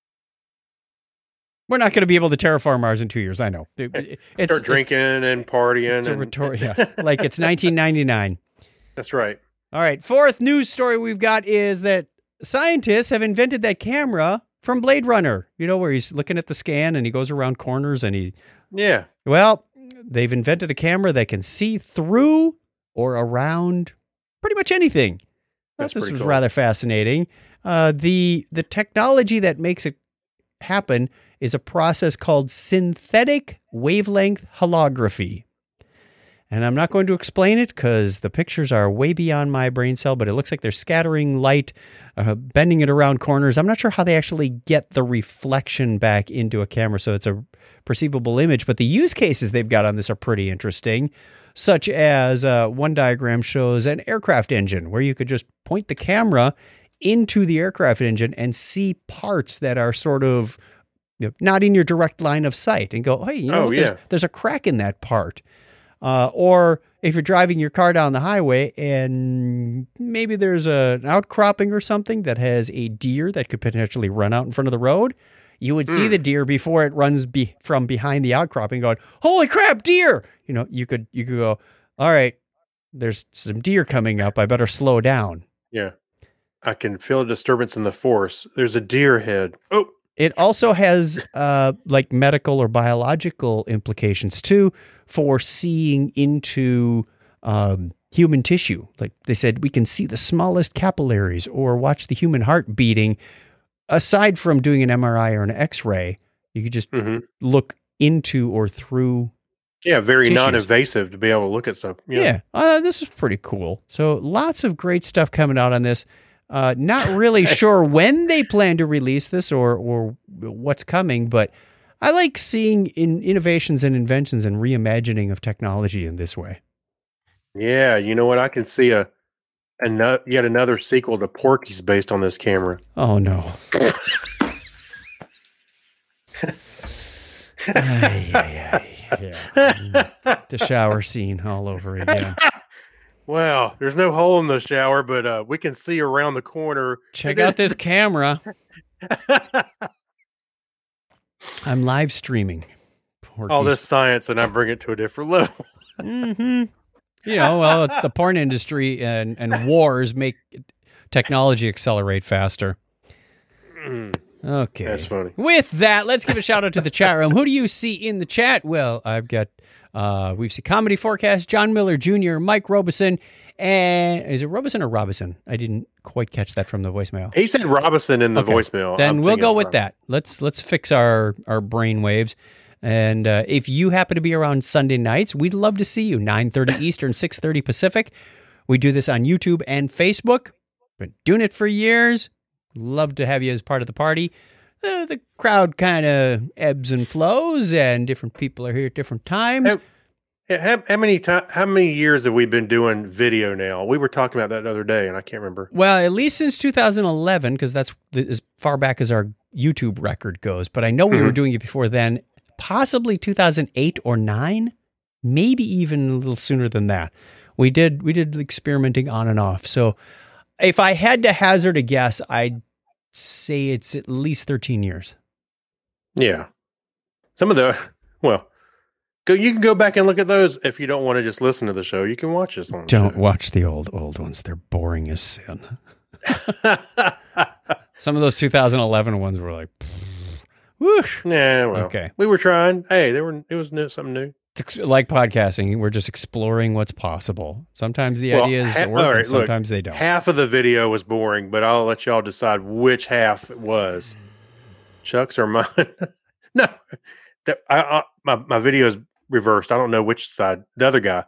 S1: We're not going to be able to terraform Mars in two years. I know. It, it, it's,
S2: Start drinking
S1: it's,
S2: and partying.
S1: It's a
S2: and...
S1: rhetor- yeah, like it's nineteen ninety-nine.
S2: That's right.
S1: All right. Fourth news story we've got is that scientists have invented that camera from Blade Runner. You know, where he's looking at the scan and he goes around corners and he...
S2: Yeah.
S1: Well, they've invented a camera that can see through or around pretty much anything. I thought this was
S2: cool.
S1: rather fascinating. Uh, the the technology that makes it happen is a process called synthetic wavelength holography. And I'm not going to explain it because the pictures are way beyond my brain cell, but it looks like they're scattering light, uh, bending it around corners. I'm not sure how they actually get the reflection back into a camera so it's a perceivable image, but the use cases they've got on this are pretty interesting, such as uh, one diagram shows an aircraft engine where you could just point the camera into the aircraft engine and see parts that are sort of, you know, not in your direct line of sight and go, hey, you know,
S2: Oh,
S1: what?
S2: yeah.
S1: there's, there's a crack in that part. Uh, or if you're driving your car down the highway and maybe there's a, an outcropping or something that has a deer that could potentially run out in front of the road, you would see
S2: Mm.
S1: the deer before it runs be, from behind the outcropping going, holy crap, deer! You know, you could, you could go, all right, there's some deer coming up. I better slow down.
S2: Yeah. I can feel a disturbance in the force. There's a deer head. Oh,
S1: It also has uh, like medical or biological implications too for seeing into um, human tissue. Like they said, we can see the smallest capillaries or watch the human heart beating. Aside from doing an M R I or an X-ray, you could just
S2: hmm
S1: look into or through.
S2: yeah. Very
S1: Tissues.
S2: non-invasive to be able to look at stuff. you know.
S1: Yeah, uh, this is pretty cool. So lots of great stuff coming out on this. Uh, not really sure when they plan to release this or or what's coming, but I like seeing in innovations and inventions and reimagining of technology in this way.
S2: Yeah. You know what? I can see a, a yet another sequel to Porky's based on this camera.
S1: Oh no. Ay, ay, ay, yeah. The shower scene all over again.
S2: Wow, there's no hole in the shower, but uh, we can see around the corner.
S1: Check out this camera. I'm live streaming.
S2: All this science, and I bring it to a different level.
S1: Mm-hmm. You know, well, it's the porn industry and, and wars make technology accelerate faster.
S2: Mm,
S1: Okay.
S2: that's funny.
S1: With that, let's give a shout out to the chat room. Who do you see in the chat? Well, I've got, uh, we've seen Comedy Forecast, John Miller Junior, Mike Robeson, and is it Robeson or Robison? I didn't quite catch that from the voicemail.
S2: He said Robinson in the
S1: Okay.
S2: voicemail.
S1: Then
S2: I'm
S1: we'll
S2: thinking
S1: go
S2: of
S1: with
S2: Robinson.
S1: that. Let's let's fix our our brain waves. And uh, if you happen to be around Sunday nights, we'd love to see you. nine thirty Eastern, six thirty Pacific. We do this on YouTube and Facebook. Been doing it for years. Love to have you as part of the party. Uh, the crowd kind of ebbs and flows, and different people are here at different times.
S2: How, yeah, how, how many time? How many years have we been doing video now? We were talking about that the other day, and I can't remember.
S1: Well, at least since two thousand eleven, because that's the, as far back as our YouTube record goes. But I know we
S2: Mhm.
S1: were doing it before then, possibly two thousand eight or nine, maybe even a little sooner than that. We did we did experimenting on and off. So if I had to hazard a guess, I'd say it's at least thirteen years.
S2: Yeah, some of the well, go. You can go back and look at those if you don't want to just listen to the show. You can watch this on. the
S1: Don't
S2: show.
S1: watch the old old ones. They're boring as sin. Some of those two thousand eleven ones were like, whoosh.
S2: Yeah, well,
S1: Okay.
S2: we were trying. Hey, they were. It was new, something new.
S1: It's ex- like podcasting, we're just exploring what's possible. Sometimes the
S2: Well,
S1: ideas
S2: ha-
S1: work,
S2: all right,
S1: and
S2: look,
S1: sometimes they don't.
S2: Half of the video was boring, but I'll let y'all decide which half it was. Chuck's or mine? No, that, I, I, my my video is reversed. I don't know which side. The other guy.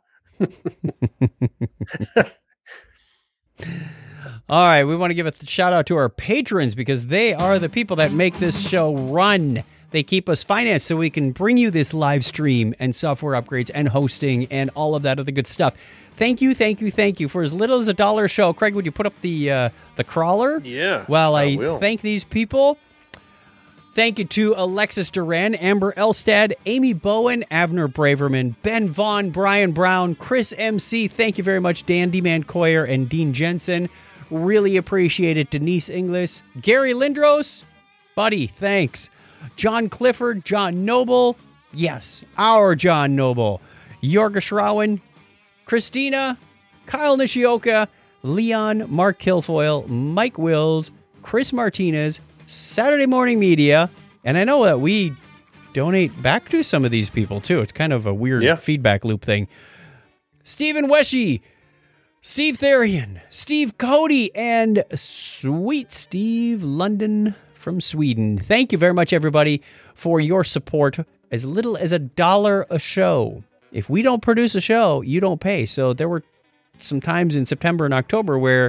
S1: All right, we want to give a th- shout out to our patrons because they are the people that make this show run. They keep us financed so we can bring you this live stream and software upgrades and hosting and all of that other good stuff. Thank you, thank you, thank you. For as little as a dollar a show, Craig, would you put up the uh, the crawler?
S2: Yeah.
S1: Well, I,
S2: I will.
S1: thank these people. Thank you to Alexis Duran, Amber Elstad, Amy Bowen, Avner Braverman, Ben Vaughn, Brian Brown, Chris M C. Thank you very much, Dan D. Mancoyer and Dean Jensen. Really appreciate it. Denise Inglis, Gary Lindros, buddy, thanks. John Clifford, John Noble, yes, our John Noble, Yorga Shrawan, Christina, Kyle Nishioka, Leon, Mark Kilfoyle, Mike Wills, Chris Martinez, Saturday Morning Media, and I know that we donate back to some of these people too. It's kind of a weird
S2: Yeah.
S1: feedback loop thing. Stephen Weshy, Steve Therian, Steve Cody, and sweet Steve London from Sweden. Thank you very much, everybody, for your support. As little as a dollar a show. If we don't produce a show, you don't pay. So there were some times in September and October where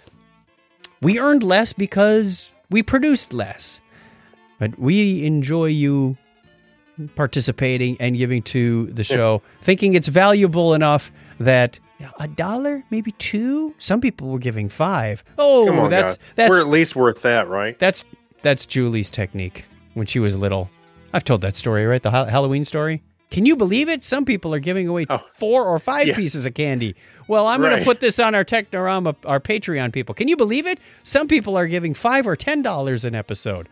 S1: we earned less because we produced less. But we enjoy you participating and giving to the show, thinking it's valuable enough that a dollar, maybe two. Some people were giving five. Oh,
S2: Come on,
S1: that's
S2: guys.
S1: that's
S2: We're at least worth that, right?
S1: that's that's Julie's technique when she was little. I've told that story, right? The ha- Halloween story. Can you believe it? Some people are giving away
S2: Oh.
S1: four or five
S2: Yeah.
S1: pieces of candy. Well, I'm going to
S2: Right.
S1: put this on our Technorama, our Patreon people. Can you believe it? Some people are giving five or ten dollars an episode.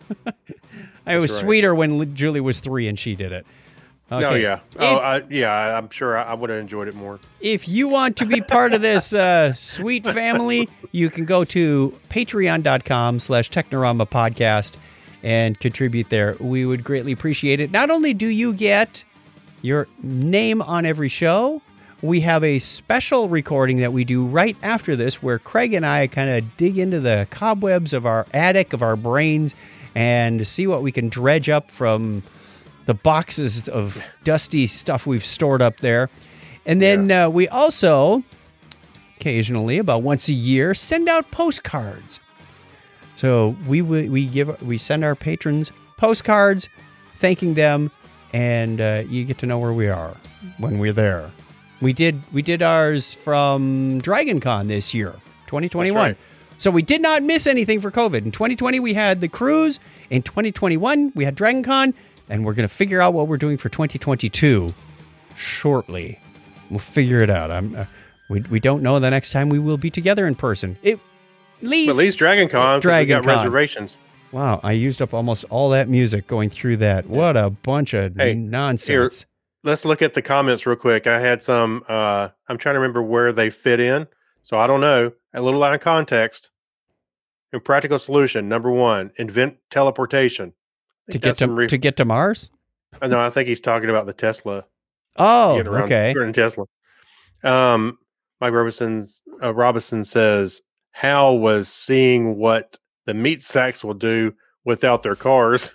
S1: It was
S2: right.
S1: sweeter when Li- Julie was three and she did it.
S2: Oh
S1: Okay.
S2: yeah. Oh
S1: If-
S2: I, yeah. I- I'm sure I, I would have enjoyed it more.
S1: If you want to be part of this uh, sweet family, you can go to patreon.com slash Technorama podcast and contribute there. We would greatly appreciate it. Not only do you get your name on every show, we have a special recording that we do right after this where Craig and I kind of dig into the cobwebs of our attic, of our brains, and see what we can dredge up from the boxes of dusty stuff we've stored up there. And then uh, we also, occasionally, about once a year, send out postcards. So we we we give we send our patrons postcards, thanking them, and uh, you get to know where we are when we're there. We did we did ours from DragonCon this year, twenty twenty-one.
S2: That's right.
S1: So we did not miss anything for COVID. In twenty twenty, we had the cruise. In twenty twenty-one, we had DragonCon, and we're going to figure out what we're doing for twenty twenty-two shortly. We'll figure it out. I'm. Uh, we we don't know the next time we will be together in person. It at least,
S2: But at least Dragon Con, 'cause we got
S1: DragonCon.
S2: reservations.
S1: Wow, I used up almost all that music going through that. What a bunch of
S2: Hey,
S1: nonsense.
S2: Let's look at the comments real quick. I had some. Uh, I'm trying to remember where they fit in, so I don't know. A little out of context. Impractical solution number one: invent teleportation. I
S1: to
S2: think
S1: get
S2: that's
S1: to
S2: some re-
S1: to get to Mars?
S2: Uh, no, I think he's talking about the Tesla.
S1: Oh,
S2: Getting around
S1: okay.
S2: in Tesla. Um, Mike Robinson uh, Robinson says, "How was seeing what the meat sacks will do without their cars?"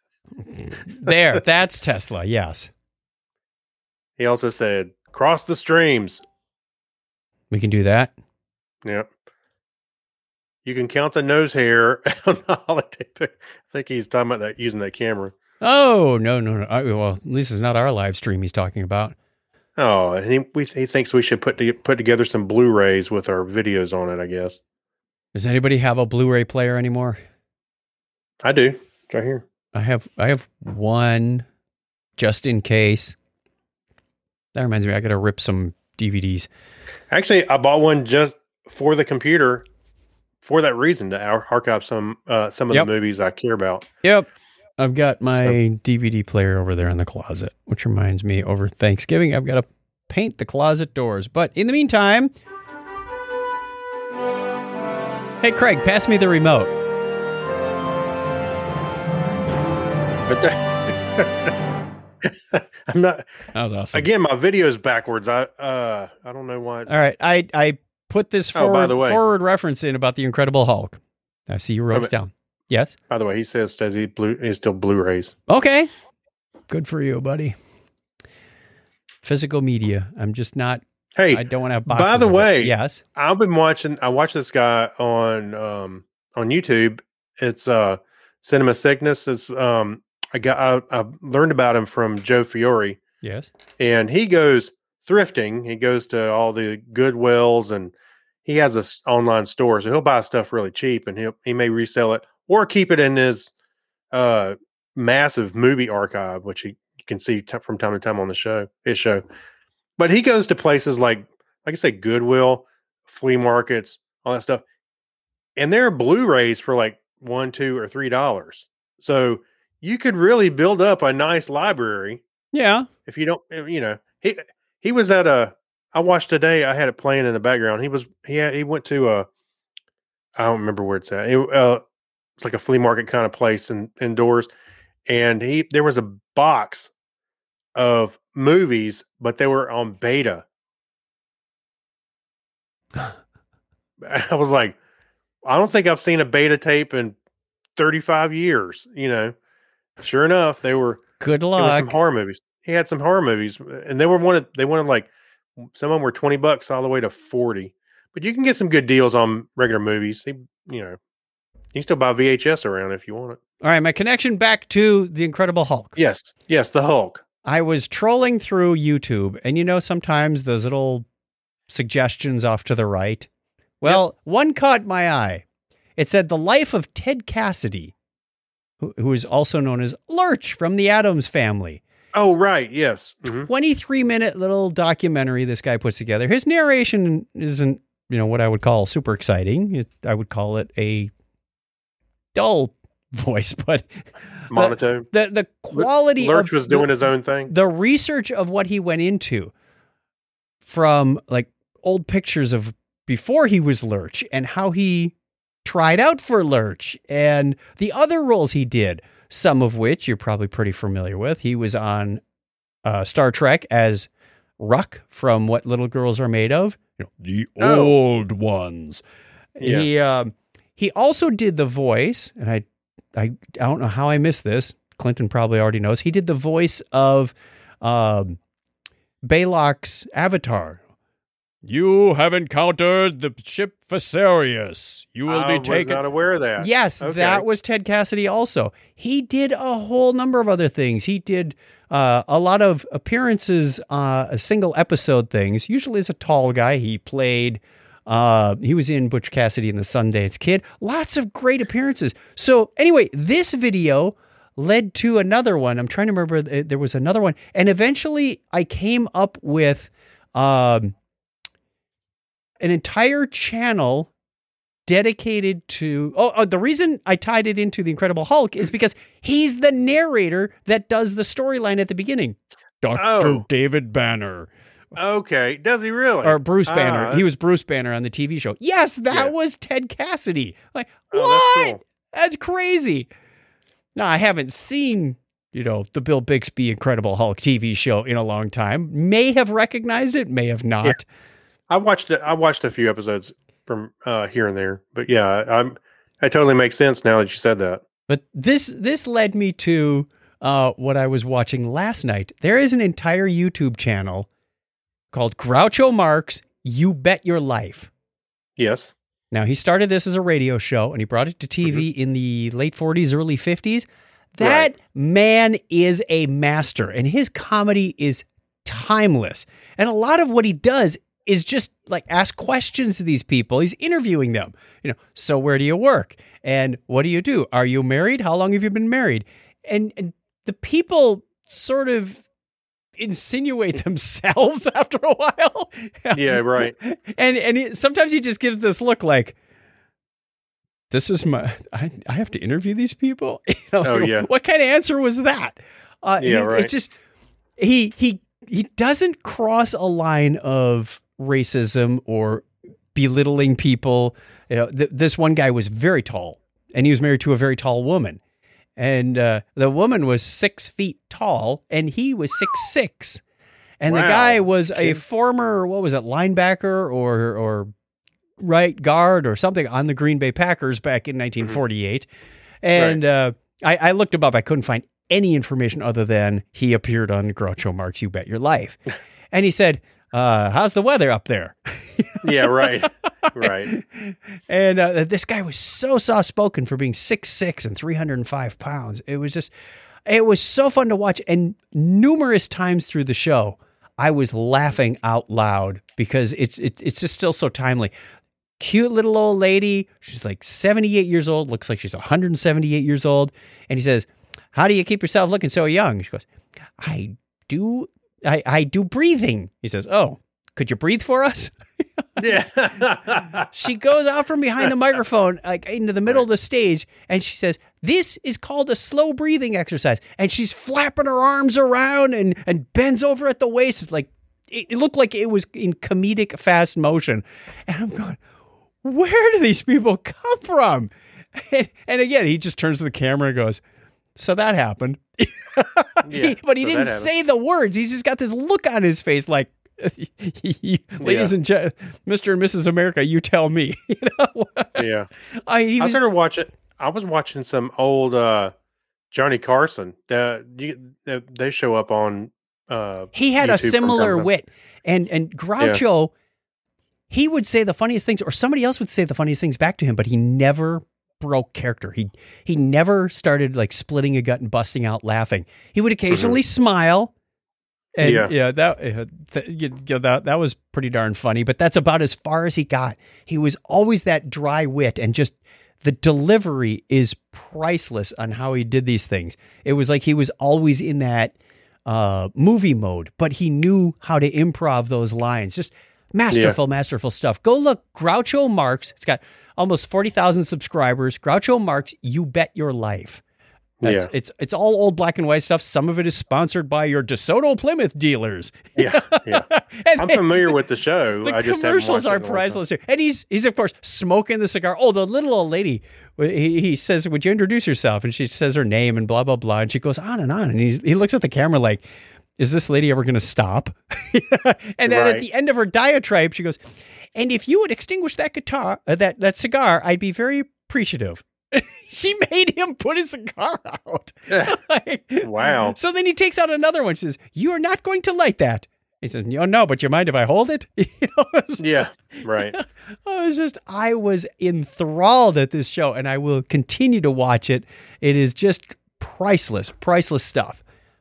S1: There, that's Tesla. Yes,
S2: He also said, "Cross the streams."
S1: we can do that.
S2: Yep. You can count the nose hair on the holiday. pic- I think he's talking about that using that camera.
S1: Oh no, no, no. I, well, at least it's not our live stream he's talking about.
S2: Oh, and he we, he thinks we should put to, put together some Blu-rays with our videos on it. I guess
S1: Does anybody have a Blu-ray player anymore?
S2: I do. It's right here.
S1: I have. I have one, just in case. That reminds me, I got to rip some D V Ds.
S2: Actually, I bought one just for the computer, for that reason to ar- archive some uh, some of
S1: Yep.
S2: the movies I care about.
S1: Yep. I've got my
S2: So-
S1: D V D player over there in the closet, which reminds me, over Thanksgiving, I've got to paint the closet doors. But in the meantime, hey, Craig, pass me the remote.
S2: But that, I'm not.
S1: That was awesome.
S2: Again, my video is backwards. I uh I don't know why. It's,
S1: All right. I, I put this
S2: Oh, by
S1: forward,
S2: the way.
S1: forward reference in about the Incredible Hulk. I see you wrote
S2: Oh,
S1: it down. Yes.
S2: By the way, he says does he blue? He's still Blu-rays.
S1: Okay. Good for you, buddy. Physical media. I'm just not,
S2: Hey,
S1: I don't want to have boxes.
S2: by the
S1: of it.
S2: way,
S1: Yes.
S2: I've been watching. I watched this guy on um on YouTube. It's uh Cinema Sickness. It's um I got I, I learned about him from Joe Fiore,
S1: Yes.
S2: and he goes thrifting. He goes to all the Goodwills, and he has this online store, so he'll buy stuff really cheap, and he will he may resell it or keep it in his uh massive movie archive, which he, you can see t- from time to time on the show his show. But he goes to places like like I say Goodwill, flea markets, all that stuff. and they're Blu-rays for like one, two, or three dollars. So you could really build up a nice library.
S1: Yeah.
S2: If you don't, you know, he he was at a. I watched today. I had it playing in the background. He was he had, he went to a. I don't remember where it's at. It, uh, it's like a flea market kind of place in, indoors, and he there was a box of movies, but they were on beta. I was like, I don't think I've seen a beta tape in thirty-five years. You know, sure enough, they were.
S1: Good
S2: There was
S1: luck.
S2: some horror movies. He had some horror movies, and they were wanted. They wanted like some of them were twenty bucks all the way to forty. But you can get some good deals on regular movies. He, you know, you can still buy V H S around if you want it.
S1: All right, my connection back to the Incredible Hulk.
S2: Yes, yes, the Hulk.
S1: I was trolling through YouTube, and you know, sometimes those little suggestions off to the right. Well, one caught my eye. It said The Life of Ted Cassidy, who, who is also known as Lurch from the Addams Family.
S2: Oh, right. Yes. Mhm.
S1: twenty-three minute little documentary this guy puts together. His narration isn't, you know, what I would call super exciting. It, I would call it a dull voice, but
S2: Monotone.
S1: the, the quality
S2: Lurch
S1: of
S2: was doing
S1: the,
S2: his own thing.
S1: the research of what he went into from like old pictures of before he was Lurch and how he tried out for Lurch and the other roles he did, some of which you're probably pretty familiar with. He was on uh, Star Trek as Ruck from What Little Girls Are Made Of, you know, the
S2: Oh.
S1: old ones.
S2: Yeah.
S1: He um, he also did the voice, and I, I I don't know how I missed this. Clinton probably already knows. He did the voice of um, Baylock's Avatar. You have encountered the ship Fesarius. You will
S2: I
S1: be
S2: was
S1: taken.
S2: not aware of that.
S1: Yes,
S2: Okay.
S1: that was Ted Cassidy also. He did a whole number of other things. He did uh, a lot of appearances, uh, single episode things, usually as a tall guy. He played, uh, he was in Butch Cassidy and the Sundance Kid. Lots of great appearances. So anyway, this video led to another one. I'm trying to remember. uh, There was another one. And eventually I came up with um, an entire channel dedicated to, oh, oh, the reason I tied it into The Incredible Hulk is because he's the narrator that does the storyline at the beginning. Doctor
S2: Oh.
S1: David Banner.
S2: Okay. Does he really?
S1: Or Bruce Banner.
S2: Ah,
S1: he was Bruce Banner on the T V show. Yes, that
S2: Yeah.
S1: was Ted Cassidy. Like,
S2: Oh,
S1: what?
S2: that's cool.
S1: That's crazy. Now, I haven't seen, you know, the Bill Bixby Incredible Hulk T V show in a long time. May have recognized it, may have not.
S2: Yeah. I watched it. I watched a few episodes from uh, here and there, but yeah, I, I'm. It totally makes sense now that you said that.
S1: But this this led me to uh, what I was watching last night. There is an entire YouTube channel called Groucho Marx, You Bet Your Life.
S2: Yes.
S1: Now, he started this as a radio show, and he brought it to T V in the late forties, early fifties. That
S2: Right.
S1: man is a master, and his comedy is timeless. And a lot of what he does is just like ask questions to these people. He's interviewing them. You know, so where do you work? And what do you do? Are you married? How long have you been married? And, and the people sort of insinuate themselves after a while.
S2: Yeah. Right.
S1: And and it, sometimes he just gives this look like, this is my, I, I have to interview these people. You know,
S2: Oh,
S1: like,
S2: yeah.
S1: What kind of answer was that? Uh,
S2: Yeah,
S1: he-
S2: right.
S1: It's just, he, he, he doesn't cross a line of racism or belittling people. You know, th- this one guy was very tall and he was married to a very tall woman. And uh, the woman was six feet tall and he was six, six. And the
S2: Wow.
S1: guy was a
S2: Okay.
S1: former, what was it, linebacker or, or right guard or something on the Green Bay Packers back in nineteen forty-eight. And uh, I, I looked him up. I couldn't find any information other than he appeared on Groucho Marx, You Bet Your Life. And he said, uh, how's the weather up there?
S2: Yeah. Right. Right.
S1: And uh, this guy was so soft-spoken for being six six and three hundred five pounds. It was just, it was so fun to watch. And numerous times through the show, I was laughing out loud because it's it, it's just still so timely. Cute little old lady. She's like seventy-eight years old. Looks like she's one hundred seventy-eight years old. And he says, how do you keep yourself looking so young? She goes, I do, I, I do breathing. He says, oh, could you breathe for us?
S2: Yeah.
S1: She goes out from behind the microphone, like into the middle of the stage, and she says, "This is called a slow breathing exercise." And she's flapping her arms around and, and bends over at the waist. Like it, it looked like it was in comedic fast motion. And I'm going, where do these people come from? And, and again, he just turns to the camera and goes, "So that happened."
S2: Yeah,
S1: He- but he
S2: so that
S1: didn't
S2: happened.
S1: say the words. He's just got this look on his face like, ladies
S2: Yeah.
S1: and gentlemen, Mister and Missus America, you tell me. You know?
S2: Yeah.
S1: I, he
S2: I
S1: was,
S2: started watching. I was watching some old uh, Johnny Carson. Uh, you, uh, they show up on. Uh,
S1: he had a
S2: YouTube from
S1: similar
S2: time to time.
S1: wit. And and Groucho, he would say the funniest things, or somebody else would say the funniest things back to him, but he never broke character. He he never started like splitting a gut and busting out laughing. He would occasionally smile. And
S2: Yeah.
S1: yeah, that, uh, th- you know, that that was pretty darn funny, but that's about as far as he got. He was always that dry wit, and just the delivery is priceless on how he did these things. It was like he was always in that uh, movie mode, but he knew how to improv those lines. Just masterful, masterful stuff. Go look, Groucho Marx. It's got almost forty thousand subscribers. Groucho Marx, You Bet Your Life. That's,
S2: Yeah.
S1: It's it's all old black and white stuff. Some of it is sponsored by your DeSoto Plymouth dealers.
S2: Yeah, yeah.
S1: And
S2: I'm familiar with the show.
S1: the
S2: I just haven't
S1: commercials
S2: watched it
S1: are
S2: in a long time.
S1: priceless here. And he's he's of course smoking the cigar. Oh, the little old lady. He, he says, "Would you introduce yourself?" And she says her name and blah blah blah. And she goes on and on. And he's, he looks at the camera like, "Is this lady ever going to stop?" And then at
S2: Right.
S1: the end of her diatribe, she goes, "And if you would extinguish that guitar, uh, that that cigar, I'd be very appreciative." She made him put his cigar out. Like,
S2: Wow.
S1: So then he takes out another one. She says, "You are not going to light that." He says, "No, no, but you mind if I hold it?" You know, it was-
S2: Yeah, right.
S1: I was just, I was enthralled at this show, and I will continue to watch it. It is just priceless, priceless stuff.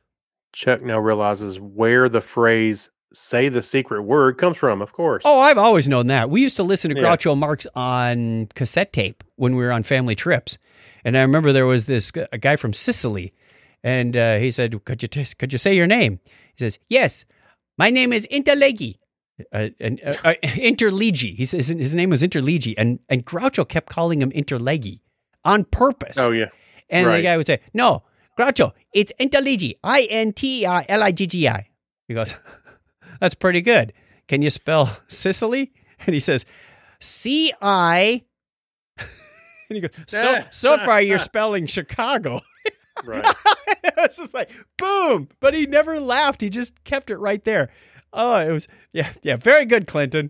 S2: Chuck now realizes where the phrase "say the secret word" comes from, of course.
S1: Oh, I've always known that. We used to listen to
S2: Yeah.
S1: Groucho Marx on cassette tape when we were on family trips. And I remember there was this g- a guy from Sicily, and uh, he said, "Could you t- could you say your name?" He says, "Yes, my name is Interlegi." Uh, and uh, uh, Interlegi. He says his name was Interlegi, and and Groucho kept calling him Interlegi on purpose.
S2: Oh, yeah.
S1: And the
S2: right.
S1: guy would say, "No, Groucho, it's Interligi, I N T I L I G G I." He goes, "That's pretty good. Can you spell Sicily?" And he says, C I. And he goes, so, so far you're spelling Chicago.
S2: Right.
S1: It's just like, boom. But he never laughed. He just kept it right there. Oh, it was, yeah, yeah, very good, Clinton.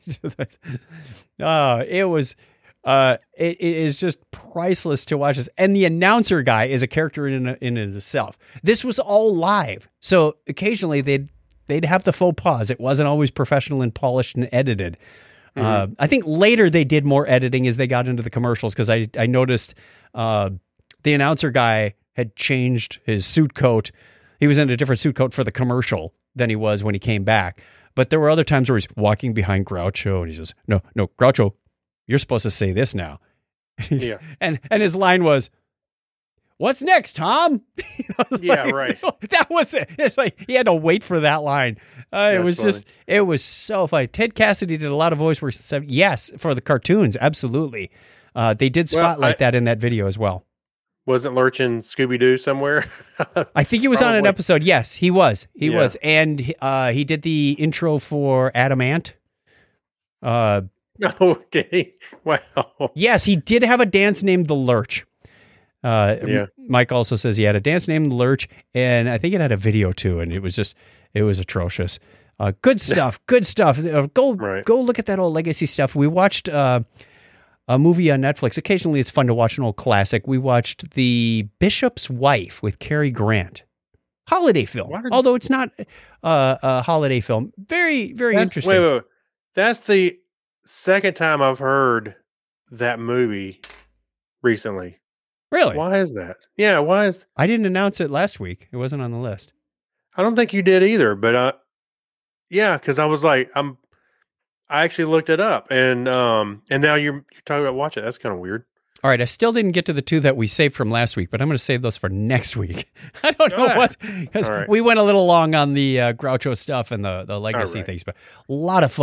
S1: Oh, it was, uh, it, it is just priceless to watch this. And the announcer guy is a character in in and of itself. This was all live, so occasionally they'd they'd have the faux pas. It wasn't always professional and polished and edited.
S2: Mm-hmm.
S1: Uh, I think later they did more editing as they got into the commercials, because I I noticed uh, the announcer guy had changed his suit coat. He was in a different suit coat for the commercial than he was when he came back. But there were other times where he's walking behind Groucho and he says, "No, no, Groucho, you're supposed to say this now."
S2: Yeah.
S1: And and his line was, "What's next, Tom?" You know, it's
S2: Yeah,
S1: like-
S2: right.
S1: That was it. It's like he had to wait for that line. Uh, it
S2: That's
S1: was just, it was so funny. Ted Cassidy did a lot of voice work. Said, yes, for the cartoons, absolutely. Uh, they did
S2: Well,
S1: spotlight
S2: I-
S1: that in that video as well.
S2: Wasn't Lurch in Scooby Doo somewhere?
S1: I think he was on an
S2: Probably.
S1: episode. Yes, he was. He
S2: Yeah.
S1: was, and uh, he did the intro for Adam Ant. Uh,
S2: Oh, did he? Wow.
S1: yes, he did have a dance named the Lurch. Uh,
S2: Yeah.
S1: M- Mike also says he had a dance named the Lurch, and I think it had a video too, and it was just, it was atrocious. Uh, good stuff. Good stuff. Uh, go
S2: Right.
S1: go look at that old legacy stuff. We watched uh, a movie on Netflix. Occasionally, it's fun to watch an old classic. We watched The Bishop's Wife with Cary Grant. Holiday film,
S2: Why did-
S1: although it's not uh, a holiday film. Very, very
S2: That's,
S1: interesting.
S2: wait, wait, wait. That's the second time I've heard that movie recently.
S1: Really?
S2: Why is that? Yeah, why is
S1: I didn't announce it last week. It wasn't on the list.
S2: I don't think you did either, but uh yeah, because I was like, I'm I actually looked it up and um and now you're you're talking about watching it. That's kind of weird.
S1: All right, I still didn't get to the two that we saved from last week, but I'm going to save those for next week. I don't know
S2: Ah.
S1: what, because
S2: All right.
S1: we went a little long on the uh, Groucho stuff and the, the legacy
S2: right.
S1: things, but a lot of fun.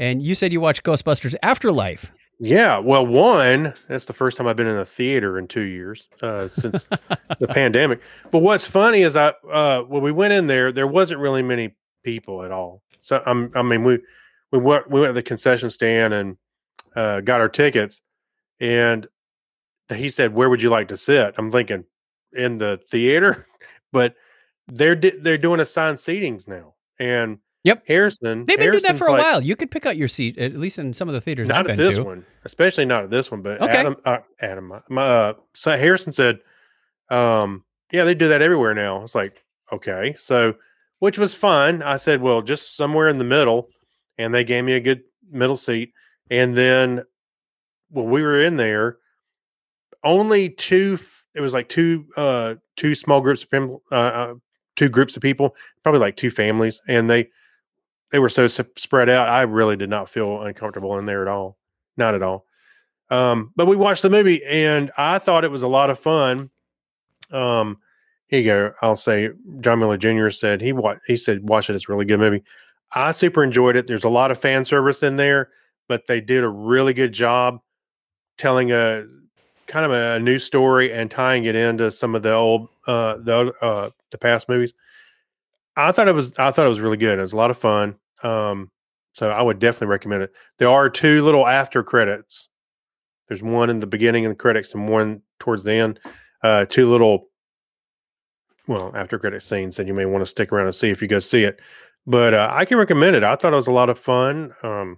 S1: And you said you watched Ghostbusters Afterlife.
S2: Yeah, well, one, that's the first time I've been in a theater in two years uh, since the pandemic. But what's funny is I uh, when we went in there, there wasn't really many people at all. So I'm, I mean, we we went we went to the concession stand and uh, got our tickets, and he said, "Where would you like to sit?" I'm thinking in the theater, but they're di- they're doing assigned seatings now, and
S1: Yep.
S2: Harrison.
S1: They've been doing that
S2: Harrison
S1: for a
S2: played-
S1: while. You could pick out your seat, at least in some of the theaters
S2: Not
S1: I've
S2: at
S1: been
S2: this
S1: to.
S2: one, especially not at this one. But
S1: Okay.
S2: Adam, uh, Adam, my, my uh, so Harrison said, um, "Yeah, they do that everywhere now." I was like, "Okay," so which was fine. I said, "Well, just somewhere in the middle," and they gave me a good middle seat. And then when we were in there, only two. It was like two, uh, two small groups of people, uh, uh, two groups of people, probably like two families, and they. They were so s- spread out. I really did not feel uncomfortable in there at all. Not at all. Um, but we watched the movie and I thought it was a lot of fun. Um, here you go. I'll say John Miller Junior said he wa- he said, watch it. It's a really good movie. I super enjoyed it. There's a lot of fan service in there, but they did a really good job telling a kind of a new story and tying it into some of the old, uh, the, uh, the past movies. I thought it was, I thought it was really good. It was a lot of fun. Um, so I would definitely recommend it. There are two little after credits. There's one in the beginning of the credits and one towards the end. Uh, two little, well, after credit scenes that you may want to stick around and see if you go see it. But uh, I can recommend it. I thought it was a lot of fun. Um,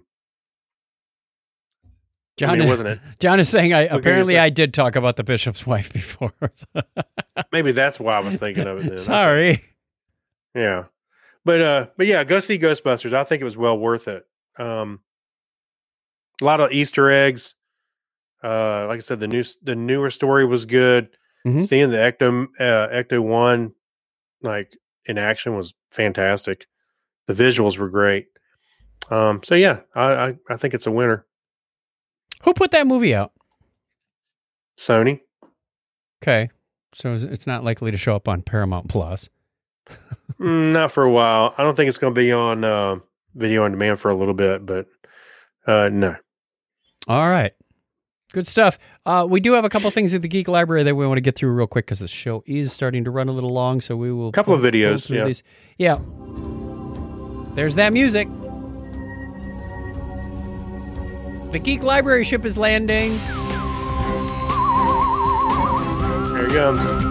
S1: John,
S2: I mean, wasn't it?
S1: John is saying, I
S2: Okay,
S1: apparently
S2: so-
S1: I did talk about the bishop's wife before.
S2: Maybe that's why I was thinking of it. Then.
S1: Sorry.
S2: Yeah. But uh but yeah, go see Ghostbusters. I think it was well worth it. Um a lot of Easter eggs. Uh like I said, the new the newer story was good.
S1: Mhm.
S2: Seeing the Ecto uh, Ecto one like in action was fantastic. The visuals were great. Um so yeah, I I, I think it's a winner.
S1: Who put that movie out?
S2: Sony.
S1: Okay. So it's not likely to show up on Paramount Plus.
S2: Mm, not for a while. I don't think it's going to be on uh, video on demand for a little bit, but uh, no.
S1: All right. Good stuff. Uh, we do have a couple things at the Geek Library that we want to get through real quick because the show is starting to run a little long. So we will.
S2: Couple of
S1: pull- pull
S2: videos,
S1: through
S2: yeah.
S1: these. Yeah. There's that music. The Geek Library ship is landing.
S2: There he comes.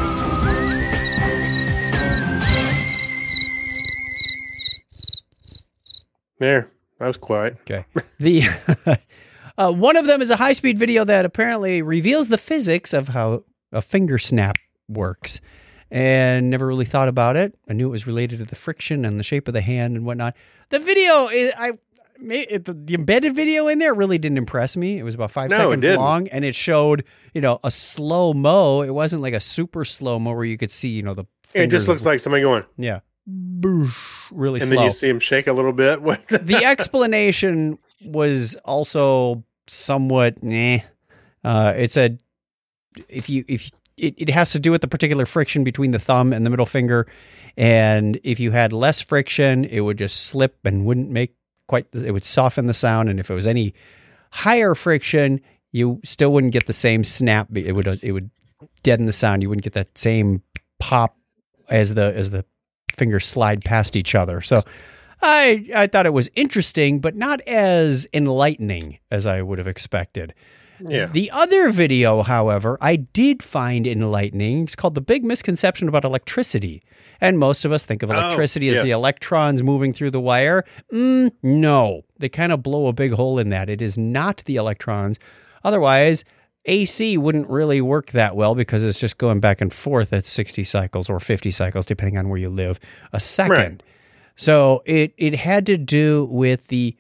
S2: There. That was quiet.
S1: Okay. The uh, one of them is a high-speed video that apparently reveals the physics of how a finger snap works, and never really thought about it. I knew it was related to the friction and the shape of the hand and whatnot. The video, is, I it, the, the embedded video in there really didn't impress me. It was about five
S2: No, it
S1: seconds
S2: didn't.
S1: long, and it showed you know a slow mo. It wasn't like a super slow mo where you could see you know the.
S2: Yeah, it just
S1: fingers-
S2: looks like somebody going,
S1: yeah, boosh, really
S2: and
S1: slow.
S2: then you see him shake a little bit.
S1: The explanation was also somewhat nah. Uh, it's a if you if it, it has to do with the particular friction between the thumb and the middle finger, and if you had less friction, it would just slip and wouldn't make quite. The, it would soften the sound, and if it was any higher friction, you still wouldn't get the same snap. It would it would deaden the sound. You wouldn't get that same pop as the as the fingers slide past each other. So. I I thought it was interesting, but not as enlightening as I would have expected.
S2: Yeah.
S1: The other video, however, I did find enlightening. It's called The Big Misconception About Electricity. And most of us think of
S2: Oh,
S1: electricity as
S2: yes.
S1: the electrons moving through the wire. Mm, no, they kind of blow a big hole in that. It is not the electrons. Otherwise, A C wouldn't really work that well because it's just going back and forth at sixty cycles or fifty cycles, depending on where you live, a second.
S2: Right.
S1: So it, it had to do with the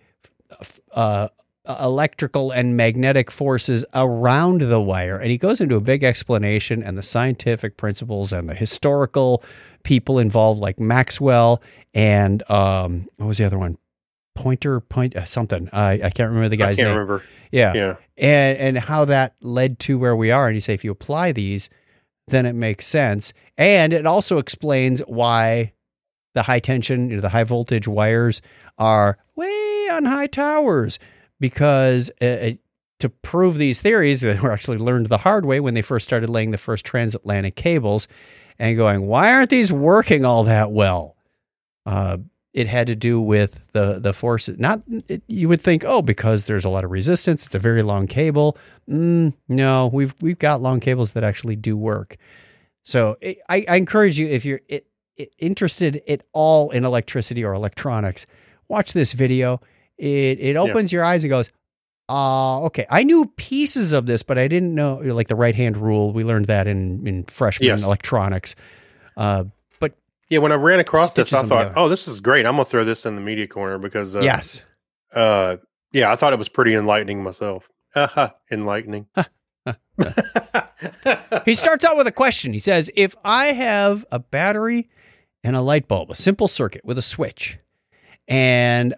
S1: uh, electrical and magnetic forces around the wire. And he goes into a big explanation and the scientific principles and the historical people involved, like Maxwell and um, what was the other one? Pointer, point, uh, something. I I can't remember the
S2: I
S1: guy's
S2: can't
S1: name.
S2: remember.
S1: Yeah.
S2: Yeah.
S1: And, and how that led to where we are. And you say, if you apply these, then it makes sense. And it also explains why the high tension, you know, the high voltage wires are way on high towers because uh, to prove these theories, they were actually learned the hard way when they first started laying the first transatlantic cables and going, why aren't these working all that well? Uh, it had to do with the, the forces. Not, it, you would think, oh, because there's a lot of resistance. It's a very long cable. Mm, no, we've, we've got long cables that actually do work. So it, I, I encourage you, if you're it, it, interested at all in electricity or electronics, watch this video. It, it opens yeah. your eyes and goes, Uh, okay. I knew pieces of this, but I didn't know, like the right-hand rule. We learned that in, in freshman
S2: yes.
S1: electronics. Uh, but
S2: yeah, when I ran across this, I thought,
S1: together.
S2: oh, this is great. I'm going to throw this in the media corner because, uh,
S1: yes.
S2: Uh, yeah, I thought it was pretty enlightening myself. Uh-huh. Enlightening.
S1: He starts out with a question. He says, if I have a battery and a light bulb, a simple circuit with a switch, and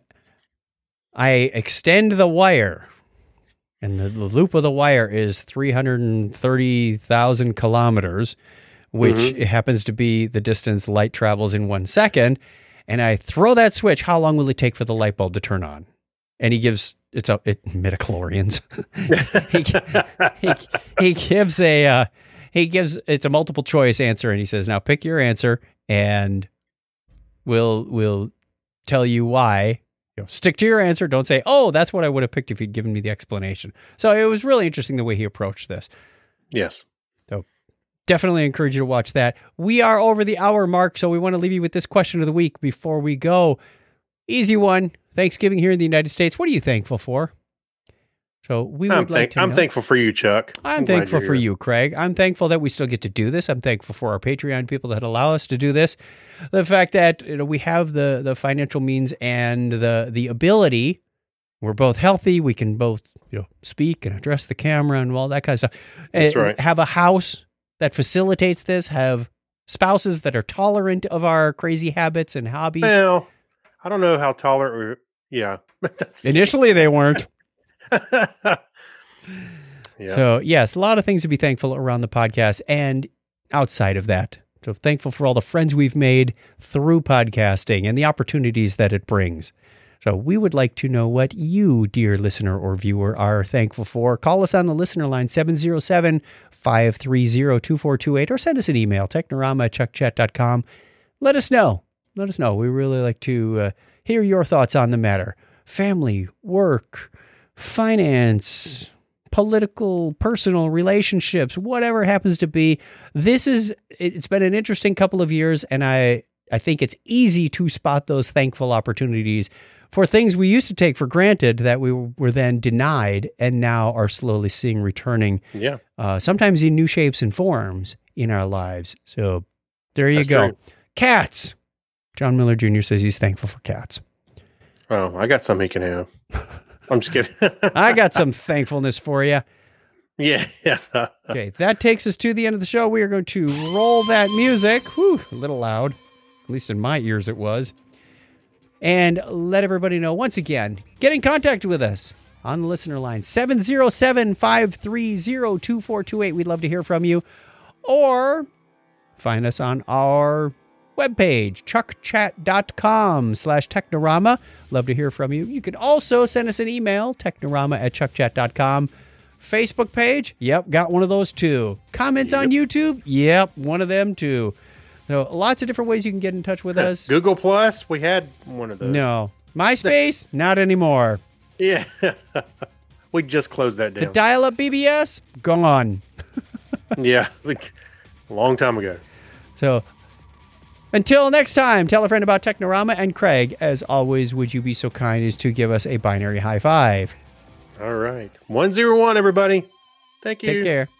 S1: I extend the wire, and the, the loop of the wire is three hundred thirty thousand kilometers, which mm-hmm. happens to be the distance light travels in one second. And I throw that switch. How long will it take for the light bulb to turn on? And he gives, it's a, it, midichlorians. he, he, he gives a, uh, he gives, it's a multiple choice answer. And he says, now pick your answer and we'll, we'll tell you why. You know, stick to your answer. Don't say, oh, that's what I would have picked if he'd given me the explanation. So it was really interesting the way he approached this.
S2: Yes.
S1: So definitely encourage you to watch that. We are over the hour mark, so we want to leave you with this question of the week before we go. Easy one. Thanksgiving here in the United States. What are you thankful for? So we would
S2: I'm,
S1: like
S2: thank-
S1: to
S2: I'm
S1: know.
S2: thankful for you, Chuck.
S1: I'm,
S2: I'm
S1: thankful
S2: glad
S1: for
S2: you're
S1: you, Craig. I'm thankful that we still get to do this. I'm thankful for our Patreon people that allow us to do this. The fact that you know we have the the financial means and the the ability. We're both healthy. We can both you know speak and address the camera and all that kind of stuff.
S2: That's
S1: and
S2: right.
S1: Have a house that facilitates this. Have spouses that are tolerant of our crazy habits and hobbies.
S2: Well, I don't know how tolerant we're. Yeah.
S1: Initially, they weren't.
S2: Yeah.
S1: So, yes, a lot of things to be thankful around the podcast and outside of that. So thankful for all the friends we've made through podcasting and the opportunities that it brings. So we would like to know what you, dear listener or viewer, are thankful for. Call us on the listener line, seven oh seven, five three oh, two four two eight, or send us an email, technorama at chuck chat dot com. Let us know. Let us know. We really like to uh, hear your thoughts on the matter. Family, work, finance, political, personal relationships, whatever it happens to be. This is, it's been an interesting couple of years, and I, I think it's easy to spot those thankful opportunities for things we used to take for granted that we were then denied and now are slowly seeing returning,
S2: Yeah.
S1: uh, sometimes in new shapes and forms in our lives. So there you
S2: That's
S1: go.
S2: true.
S1: Cats. John Miller Junior says he's thankful for cats.
S2: Oh, I got something he can have. I'm just kidding.
S1: I got some thankfulness for you.
S2: Yeah.
S1: Okay, that takes us to the end of the show. We are going to roll that music. Whew, a little loud. At least in my ears it was. And let everybody know, once again, get in contact with us on the listener line, seven oh seven, five three oh, two four two eight. We'd love to hear from you. Or find us on our webpage, chuckchat.com slash technorama. Love to hear from you. You can also send us an email, technorama at chuckchat dot com. Facebook page, yep, got one of those too. Comments
S2: Yep.
S1: on YouTube, yep, one of them too. So lots of different ways you can get in touch with us.
S2: Google Plus, we had one of those.
S1: No. MySpace, not anymore.
S2: Yeah. We just closed that
S1: The
S2: down.
S1: dial-up B B S, gone.
S2: Yeah. Like a long time ago.
S1: So until next time, tell a friend about Technorama. And Craig, as always, would you be so kind as to give us a binary high five?
S2: All right. one zero one, everybody. Thank you.
S1: Take care.